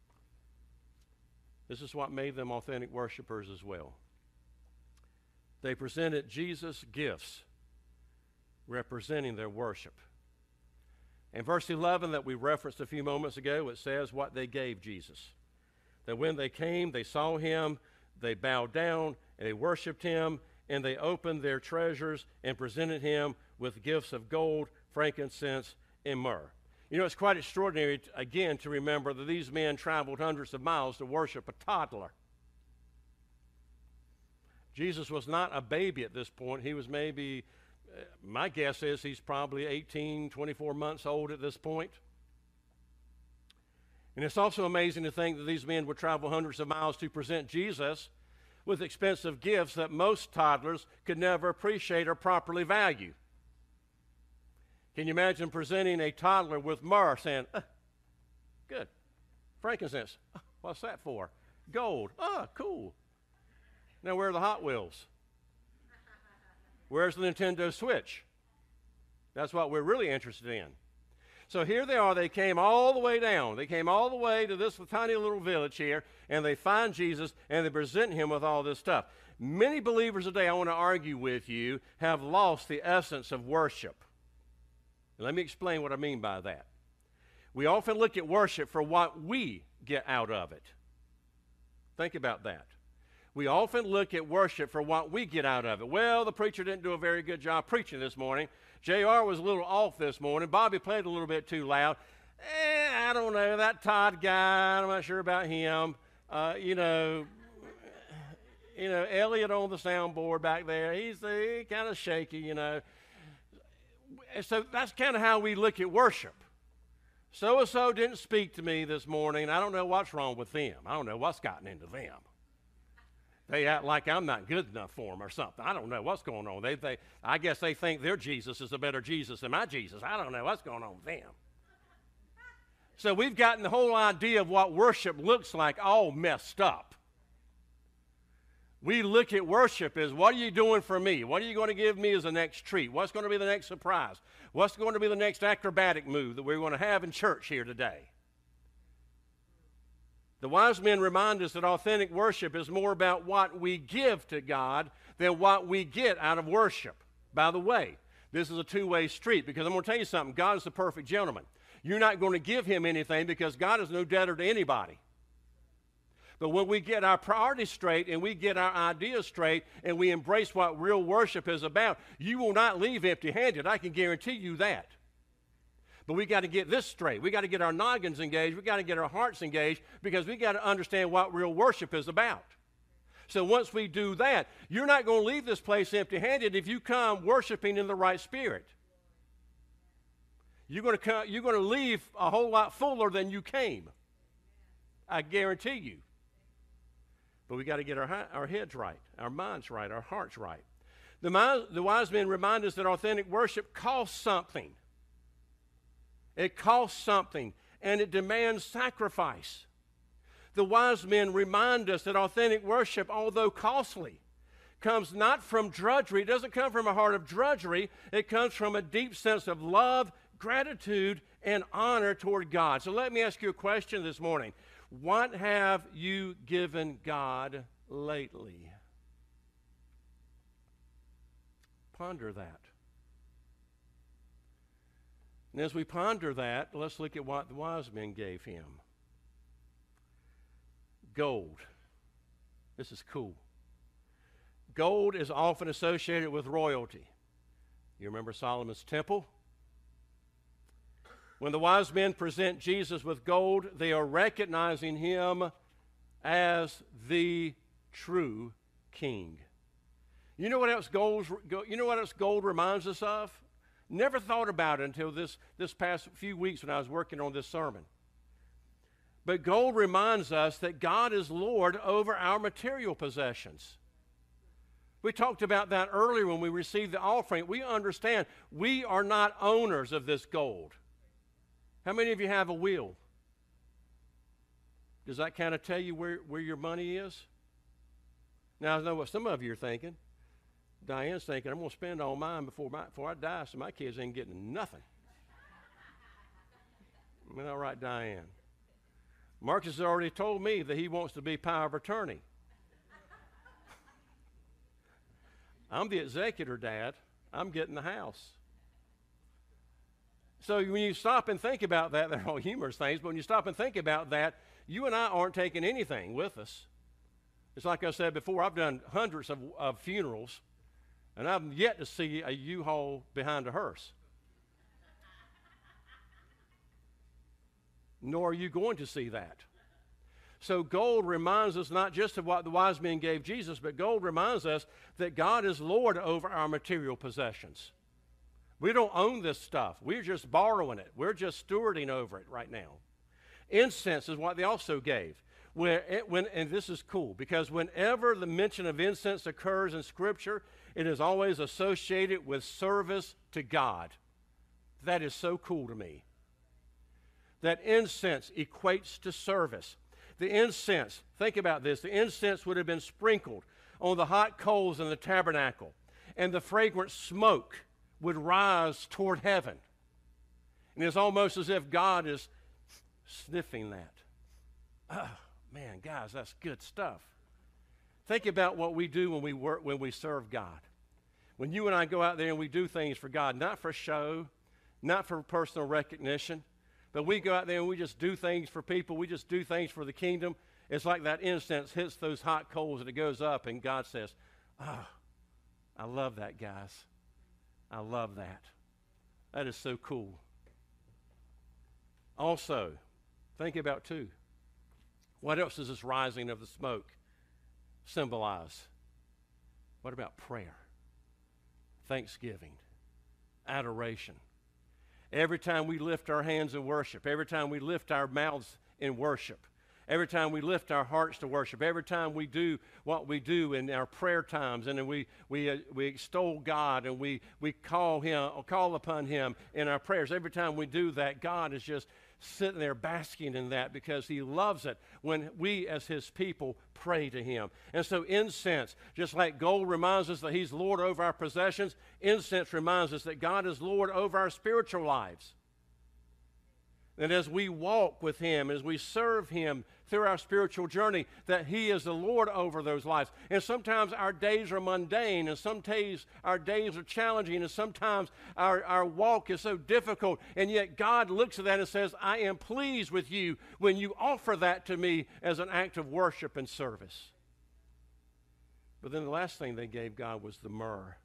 This is what made them authentic worshipers as well. They presented Jesus gifts representing their worship. In verse eleven that we referenced a few moments ago, it says what they gave Jesus. That when they came, they saw him, they bowed down, and they worshiped him, and they opened their treasures and presented him with gifts of gold, frankincense, and myrrh. You know, it's quite extraordinary, again, to remember that these men traveled hundreds of miles to worship a toddler. Jesus was not a baby at this point. He was maybe, uh, my guess is he's probably eighteen, twenty-four months old at this point. And it's also amazing to think that these men would travel hundreds of miles to present Jesus with expensive gifts that most toddlers could never appreciate or properly value. Can you imagine presenting a toddler with myrrh, saying, uh, good, frankincense, uh, what's that for? Gold, ah, cool. Now where are the Hot Wheels? Where's the Nintendo Switch? That's what we're really interested in. So here they are, they came all the way down. They came all the way to this tiny little village here, and they find Jesus, and they present him with all this stuff. Many believers today, I want to argue with you, have lost the essence of worship. Let me explain what I mean by that. We often look at worship for what we get out of it. Think about that. We often look at worship for what we get out of it. Well, the preacher didn't do a very good job preaching this morning. J R was a little off this morning. Bobby played a little bit too loud. Eh, I don't know, that Todd guy, I'm not sure about him. Uh, you know, you know, Elliot on the soundboard back there, he's uh, kind of shaky, you know. So that's kind of how we look at worship. So-and-so didn't speak to me this morning. I don't know what's wrong with them. I don't know what's gotten into them. They act like I'm not good enough for them or something. I don't know what's going on. They, they, I guess they think their Jesus is a better Jesus than my Jesus. I don't know what's going on with them. So we've gotten the whole idea of what worship looks like all messed up. We look at worship as, what are you doing for me? What are you going to give me as the next treat? What's going to be the next surprise? What's going to be the next acrobatic move that we're going to have in church here today? The wise men remind us that authentic worship is more about what we give to God than what we get out of worship. By the way, this is a two-way street, because I'm going to tell you something. God is the perfect gentleman. You're not going to give him anything because God is no debtor to anybody. But when we get our priorities straight and we get our ideas straight and we embrace what real worship is about, you will not leave empty-handed. I can guarantee you that. But we got to get this straight. We got to get our noggins engaged. We got to get our hearts engaged, because we got to understand what real worship is about. So once we do that, you're not going to leave this place empty-handed if you come worshiping in the right spirit. You're going to come, you're going to leave a whole lot fuller than you came. I guarantee you. But we got to get our, our heads right, our minds right, our hearts right. The, the wise men remind us that authentic worship costs something. It costs something, and it demands sacrifice. The wise men remind us that authentic worship, although costly, comes not from drudgery. It doesn't come from a heart of drudgery. It comes from a deep sense of love, gratitude, and honor toward God. So let me ask you a question this morning. What have you given God lately? Ponder that. And as we ponder that, let's look at what the wise men gave him. Gold. This is cool. Gold is often associated with royalty. You remember Solomon's temple? When the wise men present Jesus with gold, they are recognizing him as the true king. You know what else gold, you know what else gold reminds us of? Never thought about it until this, this past few weeks when I was working on this sermon. But gold reminds us that God is Lord over our material possessions. We talked about that earlier when we received the offering. We understand we are not owners of this gold. How many of you have a will? Does that kind of tell you where, where your money is? Now, I know what some of you are thinking. Diane's thinking, I'm going to spend all mine before, my, before I die so my kids ain't getting nothing. I mean, all right, Diane. Marcus has already told me that he wants to be power of attorney. I'm the executor, Dad. I'm getting the house. So when you stop and think about that, they're all humorous things, but when you stop and think about that, you and I aren't taking anything with us. It's like I said before, I've done hundreds of, of funerals, and I've yet to see a U-Haul behind a hearse. Nor are you going to see that. So gold reminds us not just of what the wise men gave Jesus, but gold reminds us that God is Lord over our material possessions. We don't own this stuff. We're just borrowing it. We're just stewarding over it right now. Incense is what they also gave. Where it, when, and this is cool, because whenever the mention of incense occurs in Scripture, it is always associated with service to God. That is so cool to me. That incense equates to service. The incense, think about this, the incense would have been sprinkled on the hot coals in the tabernacle, and the fragrant smoke would rise toward heaven. And it's almost as if God is sniffing that. Oh, man, guys, that's good stuff. Think about what we do when we work, when we serve God. When you and I go out there and we do things for God, not for show, not for personal recognition, but we go out there and we just do things for people. We just do things for the kingdom. It's like that incense hits those hot coals and it goes up, and God says, oh, I love that, guys. I love that. That is so cool. Also, think about, too, what else does this rising of the smoke symbolize? What about prayer? Thanksgiving, adoration. Every time we lift our hands in worship, every time we lift our mouths in worship, every time we lift our hearts to worship, every time we do what we do in our prayer times, and then we we uh, we extol God and we we call him call upon him in our prayers. Every time we do that, God is just sitting there basking in that, because he loves it when we as his people pray to him. And so incense, just like gold reminds us that he's Lord over our possessions, incense reminds us that God is Lord over our spiritual lives. And as we walk with him, as we serve him through our spiritual journey, that he is the Lord over those lives. And sometimes our days are mundane, and some days our days are challenging, and sometimes our, our walk is so difficult, and yet God looks at that and says, I am pleased with you when you offer that to me as an act of worship and service. But then the last thing they gave God was the myrrh.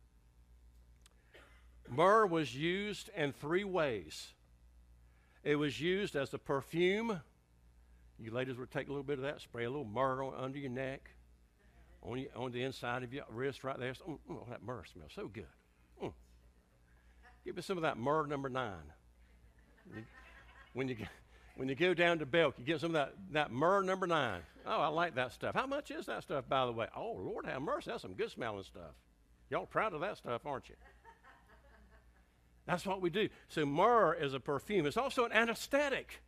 Myrrh was used in three ways. It was used as a perfume. You ladies would take a little bit of that, spray a little myrrh on, under your neck, on, your, on the inside of your wrist right there. So, mm, mm, that myrrh smells so good. Mm. Give me some of that myrrh number nine. When you, when you go down to Belk, you get some of that, that myrrh number nine. Oh, I like that stuff. How much is that stuff, by the way? Oh, Lord have mercy, that's some good smelling stuff. Y'all proud of that stuff, aren't you? That's what we do. So myrrh is a perfume. It's also an anesthetic.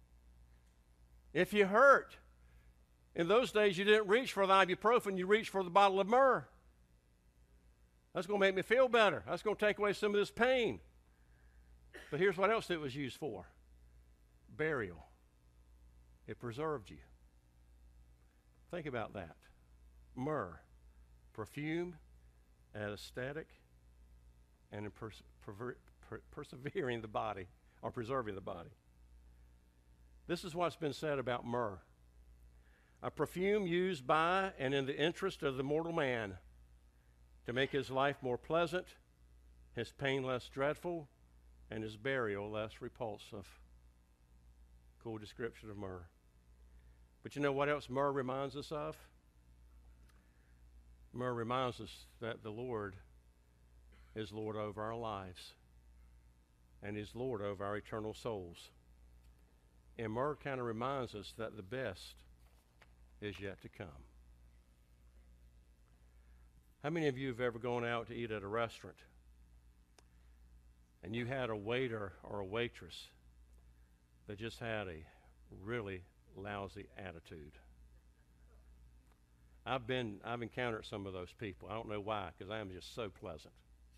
If you hurt, in those days you didn't reach for the ibuprofen, you reached for the bottle of myrrh. That's going to make me feel better. That's going to take away some of this pain. But here's what else it was used for. Burial. It preserved you. Think about that. Myrrh, perfume, anesthetic, and in pers- perver- per- persevering the body, or preserving the body. This is what's been said about myrrh. a perfume used by and in the interest of the mortal man to make his life more pleasant, his pain less dreadful, and his burial less repulsive. Cool description of myrrh. But you know what else myrrh reminds us of? Myrrh reminds us that the Lord is Lord over our lives and is Lord over our eternal souls. And myrrh kind of reminds us that the best is yet to come. How many of you have ever gone out to eat at a restaurant and you had a waiter or a waitress that just had a really lousy attitude? I've been, I've encountered some of those people. I don't know why, because I am just so pleasant.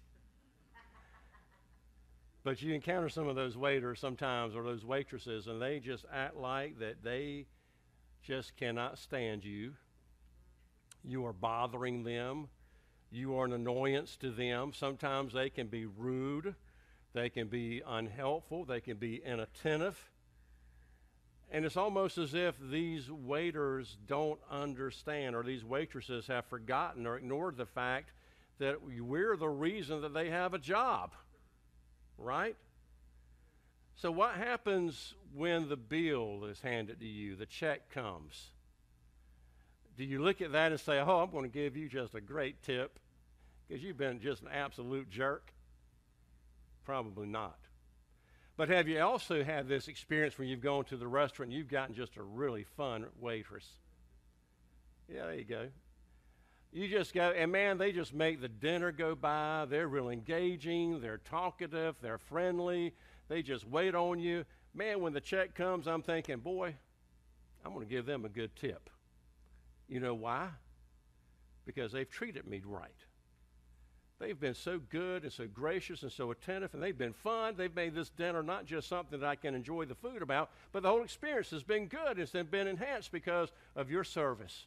But you encounter some of those waiters sometimes, or those waitresses, and they just act like that they just cannot stand you. You are bothering them. You are an annoyance to them. Sometimes they can be rude. They can be unhelpful. They can be inattentive. And it's almost as if these waiters don't understand, or these waitresses have forgotten or ignored the fact that we're the reason that they have a job, right? So what happens when the bill is handed to you, the check comes? Do you look at that and say, oh, I'm going to give you just a great tip because you've been just an absolute jerk? Probably not. But have you also had this experience when you've gone to the restaurant and you've gotten just a really fun waitress? Yeah, there you go. You just go, and man, they just make the dinner go by. They're real engaging. They're talkative. They're friendly. They just wait on you. Man, when the check comes, I'm thinking, boy, I'm going to give them a good tip. You know why? Because they've treated me right. They've been so good and so gracious and so attentive, and they've been fun. They've made this dinner not just something that I can enjoy the food about, but the whole experience has been good. It's been enhanced because of your service.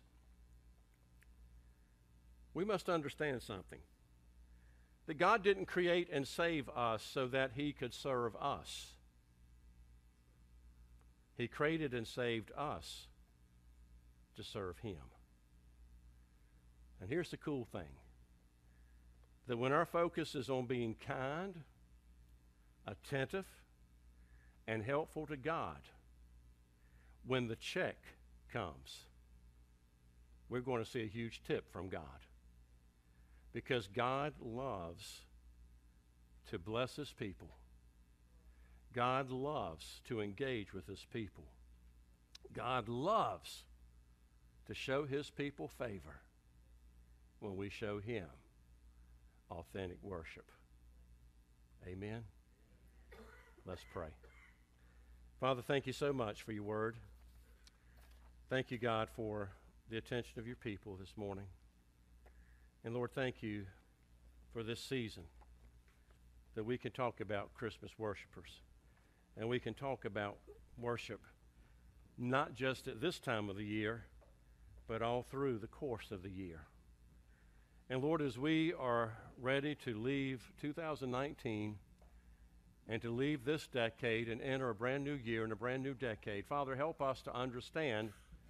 We must understand something. That God didn't create and save us so that he could serve us. He created and saved us to serve him. And here's the cool thing. That when our focus is on being kind, attentive, and helpful to God, when the check comes, we're going to see a huge tip from God. Because God loves to bless his people. God loves to engage with his people. God loves to show his people favor when we show him authentic worship. Amen. Let's pray. Father, thank you so much for your word. Thank you, God, for the attention of your people this morning. And Lord, thank you for this season that we can talk about Christmas worshipers. And we can talk about worship not just at this time of the year, but all through the course of the year. And Lord, as we are ready to leave two thousand nineteen and to leave this decade and enter a brand new year and a brand new decade, Father, help us to understand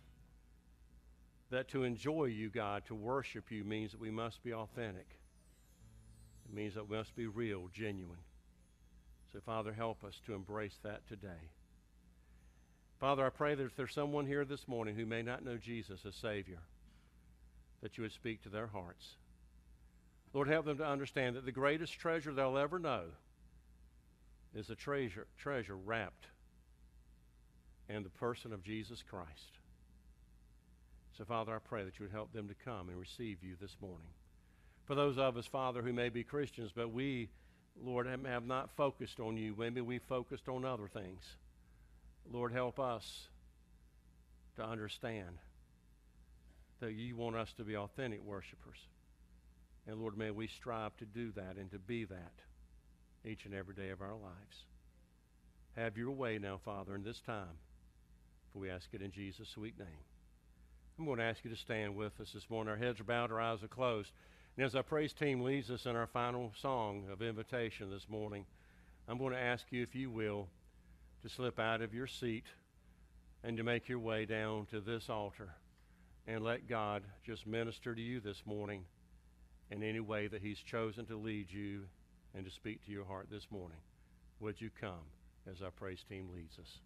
that to enjoy you, God, to worship you means that we must be authentic. It means that we must be real, genuine. So, Father, help us to embrace that today. Father, I pray that if there's someone here this morning who may not know Jesus as Savior, that you would speak to their hearts. Lord, help them to understand that the greatest treasure they'll ever know is a treasure, treasure wrapped in the person of Jesus Christ. So, Father, I pray that you would help them to come and receive you this morning. For those of us, Father, who may be Christians, but we, Lord, have not focused on you. Maybe we focused on other things. Lord, help us to understand that you want us to be authentic worshipers. And, Lord, may we strive to do that and to be that each and every day of our lives. Have your way now, Father, in this time, for we ask it in Jesus' sweet name. I'm going to ask you to stand with us this morning. Our heads are bowed, our eyes are closed. And as our praise team leads us in our final song of invitation this morning, I'm going to ask you, if you will, to slip out of your seat and to make your way down to this altar and let God just minister to you this morning in any way that he's chosen to lead you and to speak to your heart this morning. Would you come as our praise team leads us?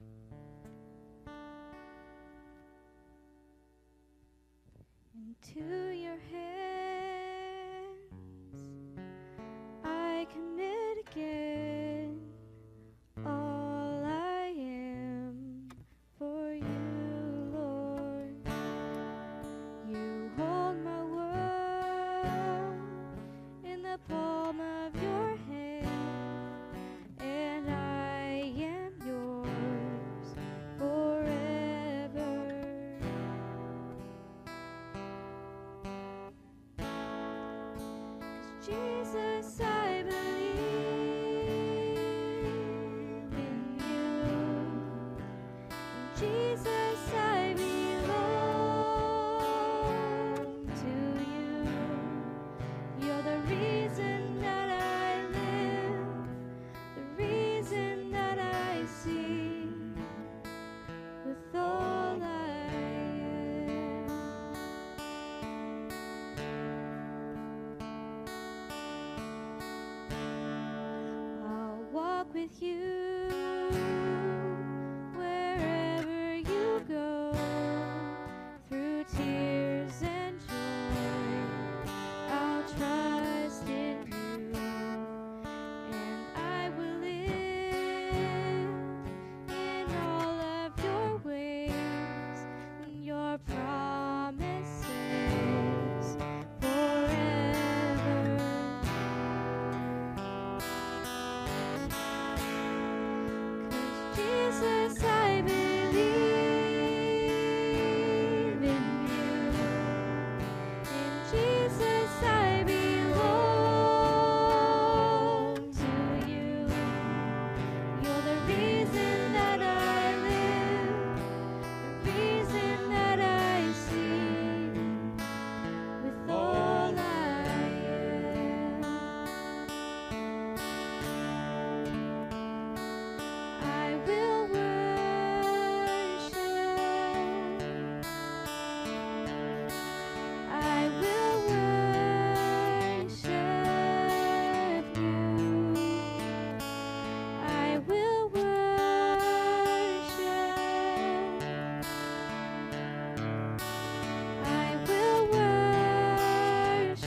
Into your hands I commit again all I am for you, Lord. You hold my world in the palm of your hand, and I am yours forever. 'Cause Jesus, I believe in you. Jesus, I belong to you. You're the reason that I live, the reason that I see, with all I am. I'll walk with you wherever you go, through tears and joy. I'll trust in you, and I will live in all of your ways, in your promises forever. 'Cause Jesus, I believe in you. In Jesus, I belong to you. You're the reason that I live, the reason that I see, with all I am. I will worship. I will worship you. I will worship. I will worship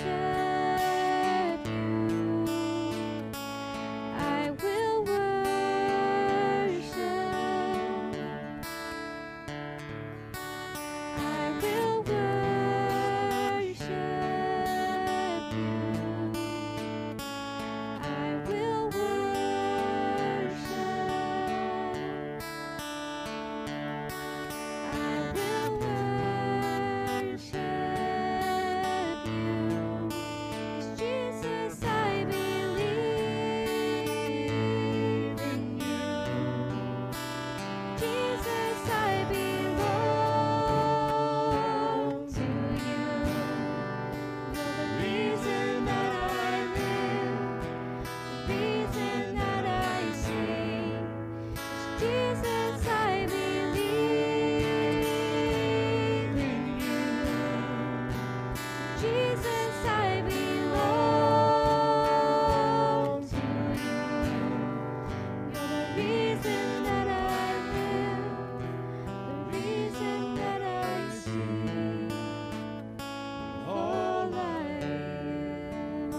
you. I will worship. I will worship you. I will worship. I will worship you. 'Cause Jesus, I believe in you. Jesus, I belong to you. You're the reason that I live, the reason that I see. 'Cause Jesus, I believe in you. Jesus, I belong to you. You're the reason that I live, the reason that I see, all I am.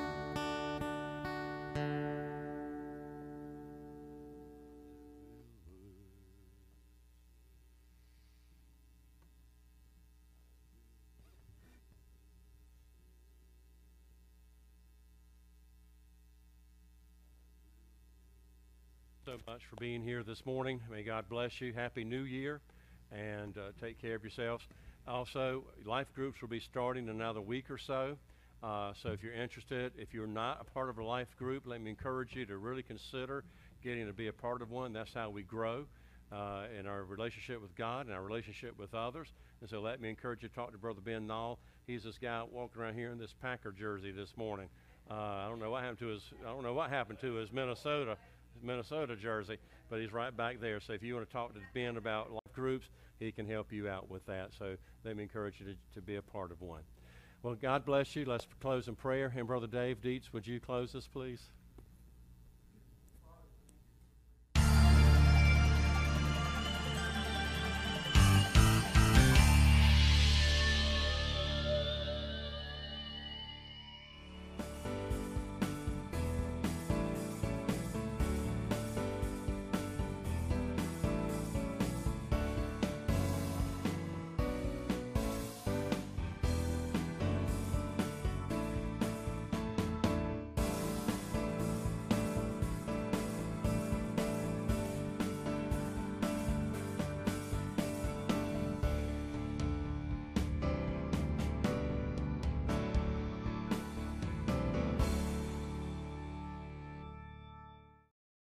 So much for being here this morning. May God bless you. Happy New Year, and uh, take care of yourselves. Also, life groups will be starting in another week or so. Uh, so if you're interested, if you're not a part of a life group, let me encourage you to really consider getting to be a part of one. That's how we grow uh, in our relationship with God and our relationship with others. And so let me encourage you to talk to Brother Ben Nall. He's this guy walking around here in this Packer jersey this morning. Uh, I don't know what happened to his. I don't know what happened to his Minnesota, his Minnesota jersey, but he's right back there. So if you want to talk to Ben about life groups, he can help you out with that. So let me encourage you to, to be a part of one. Well, God bless you. Let's close in prayer. And Brother Dave Dietz, would you close us, please?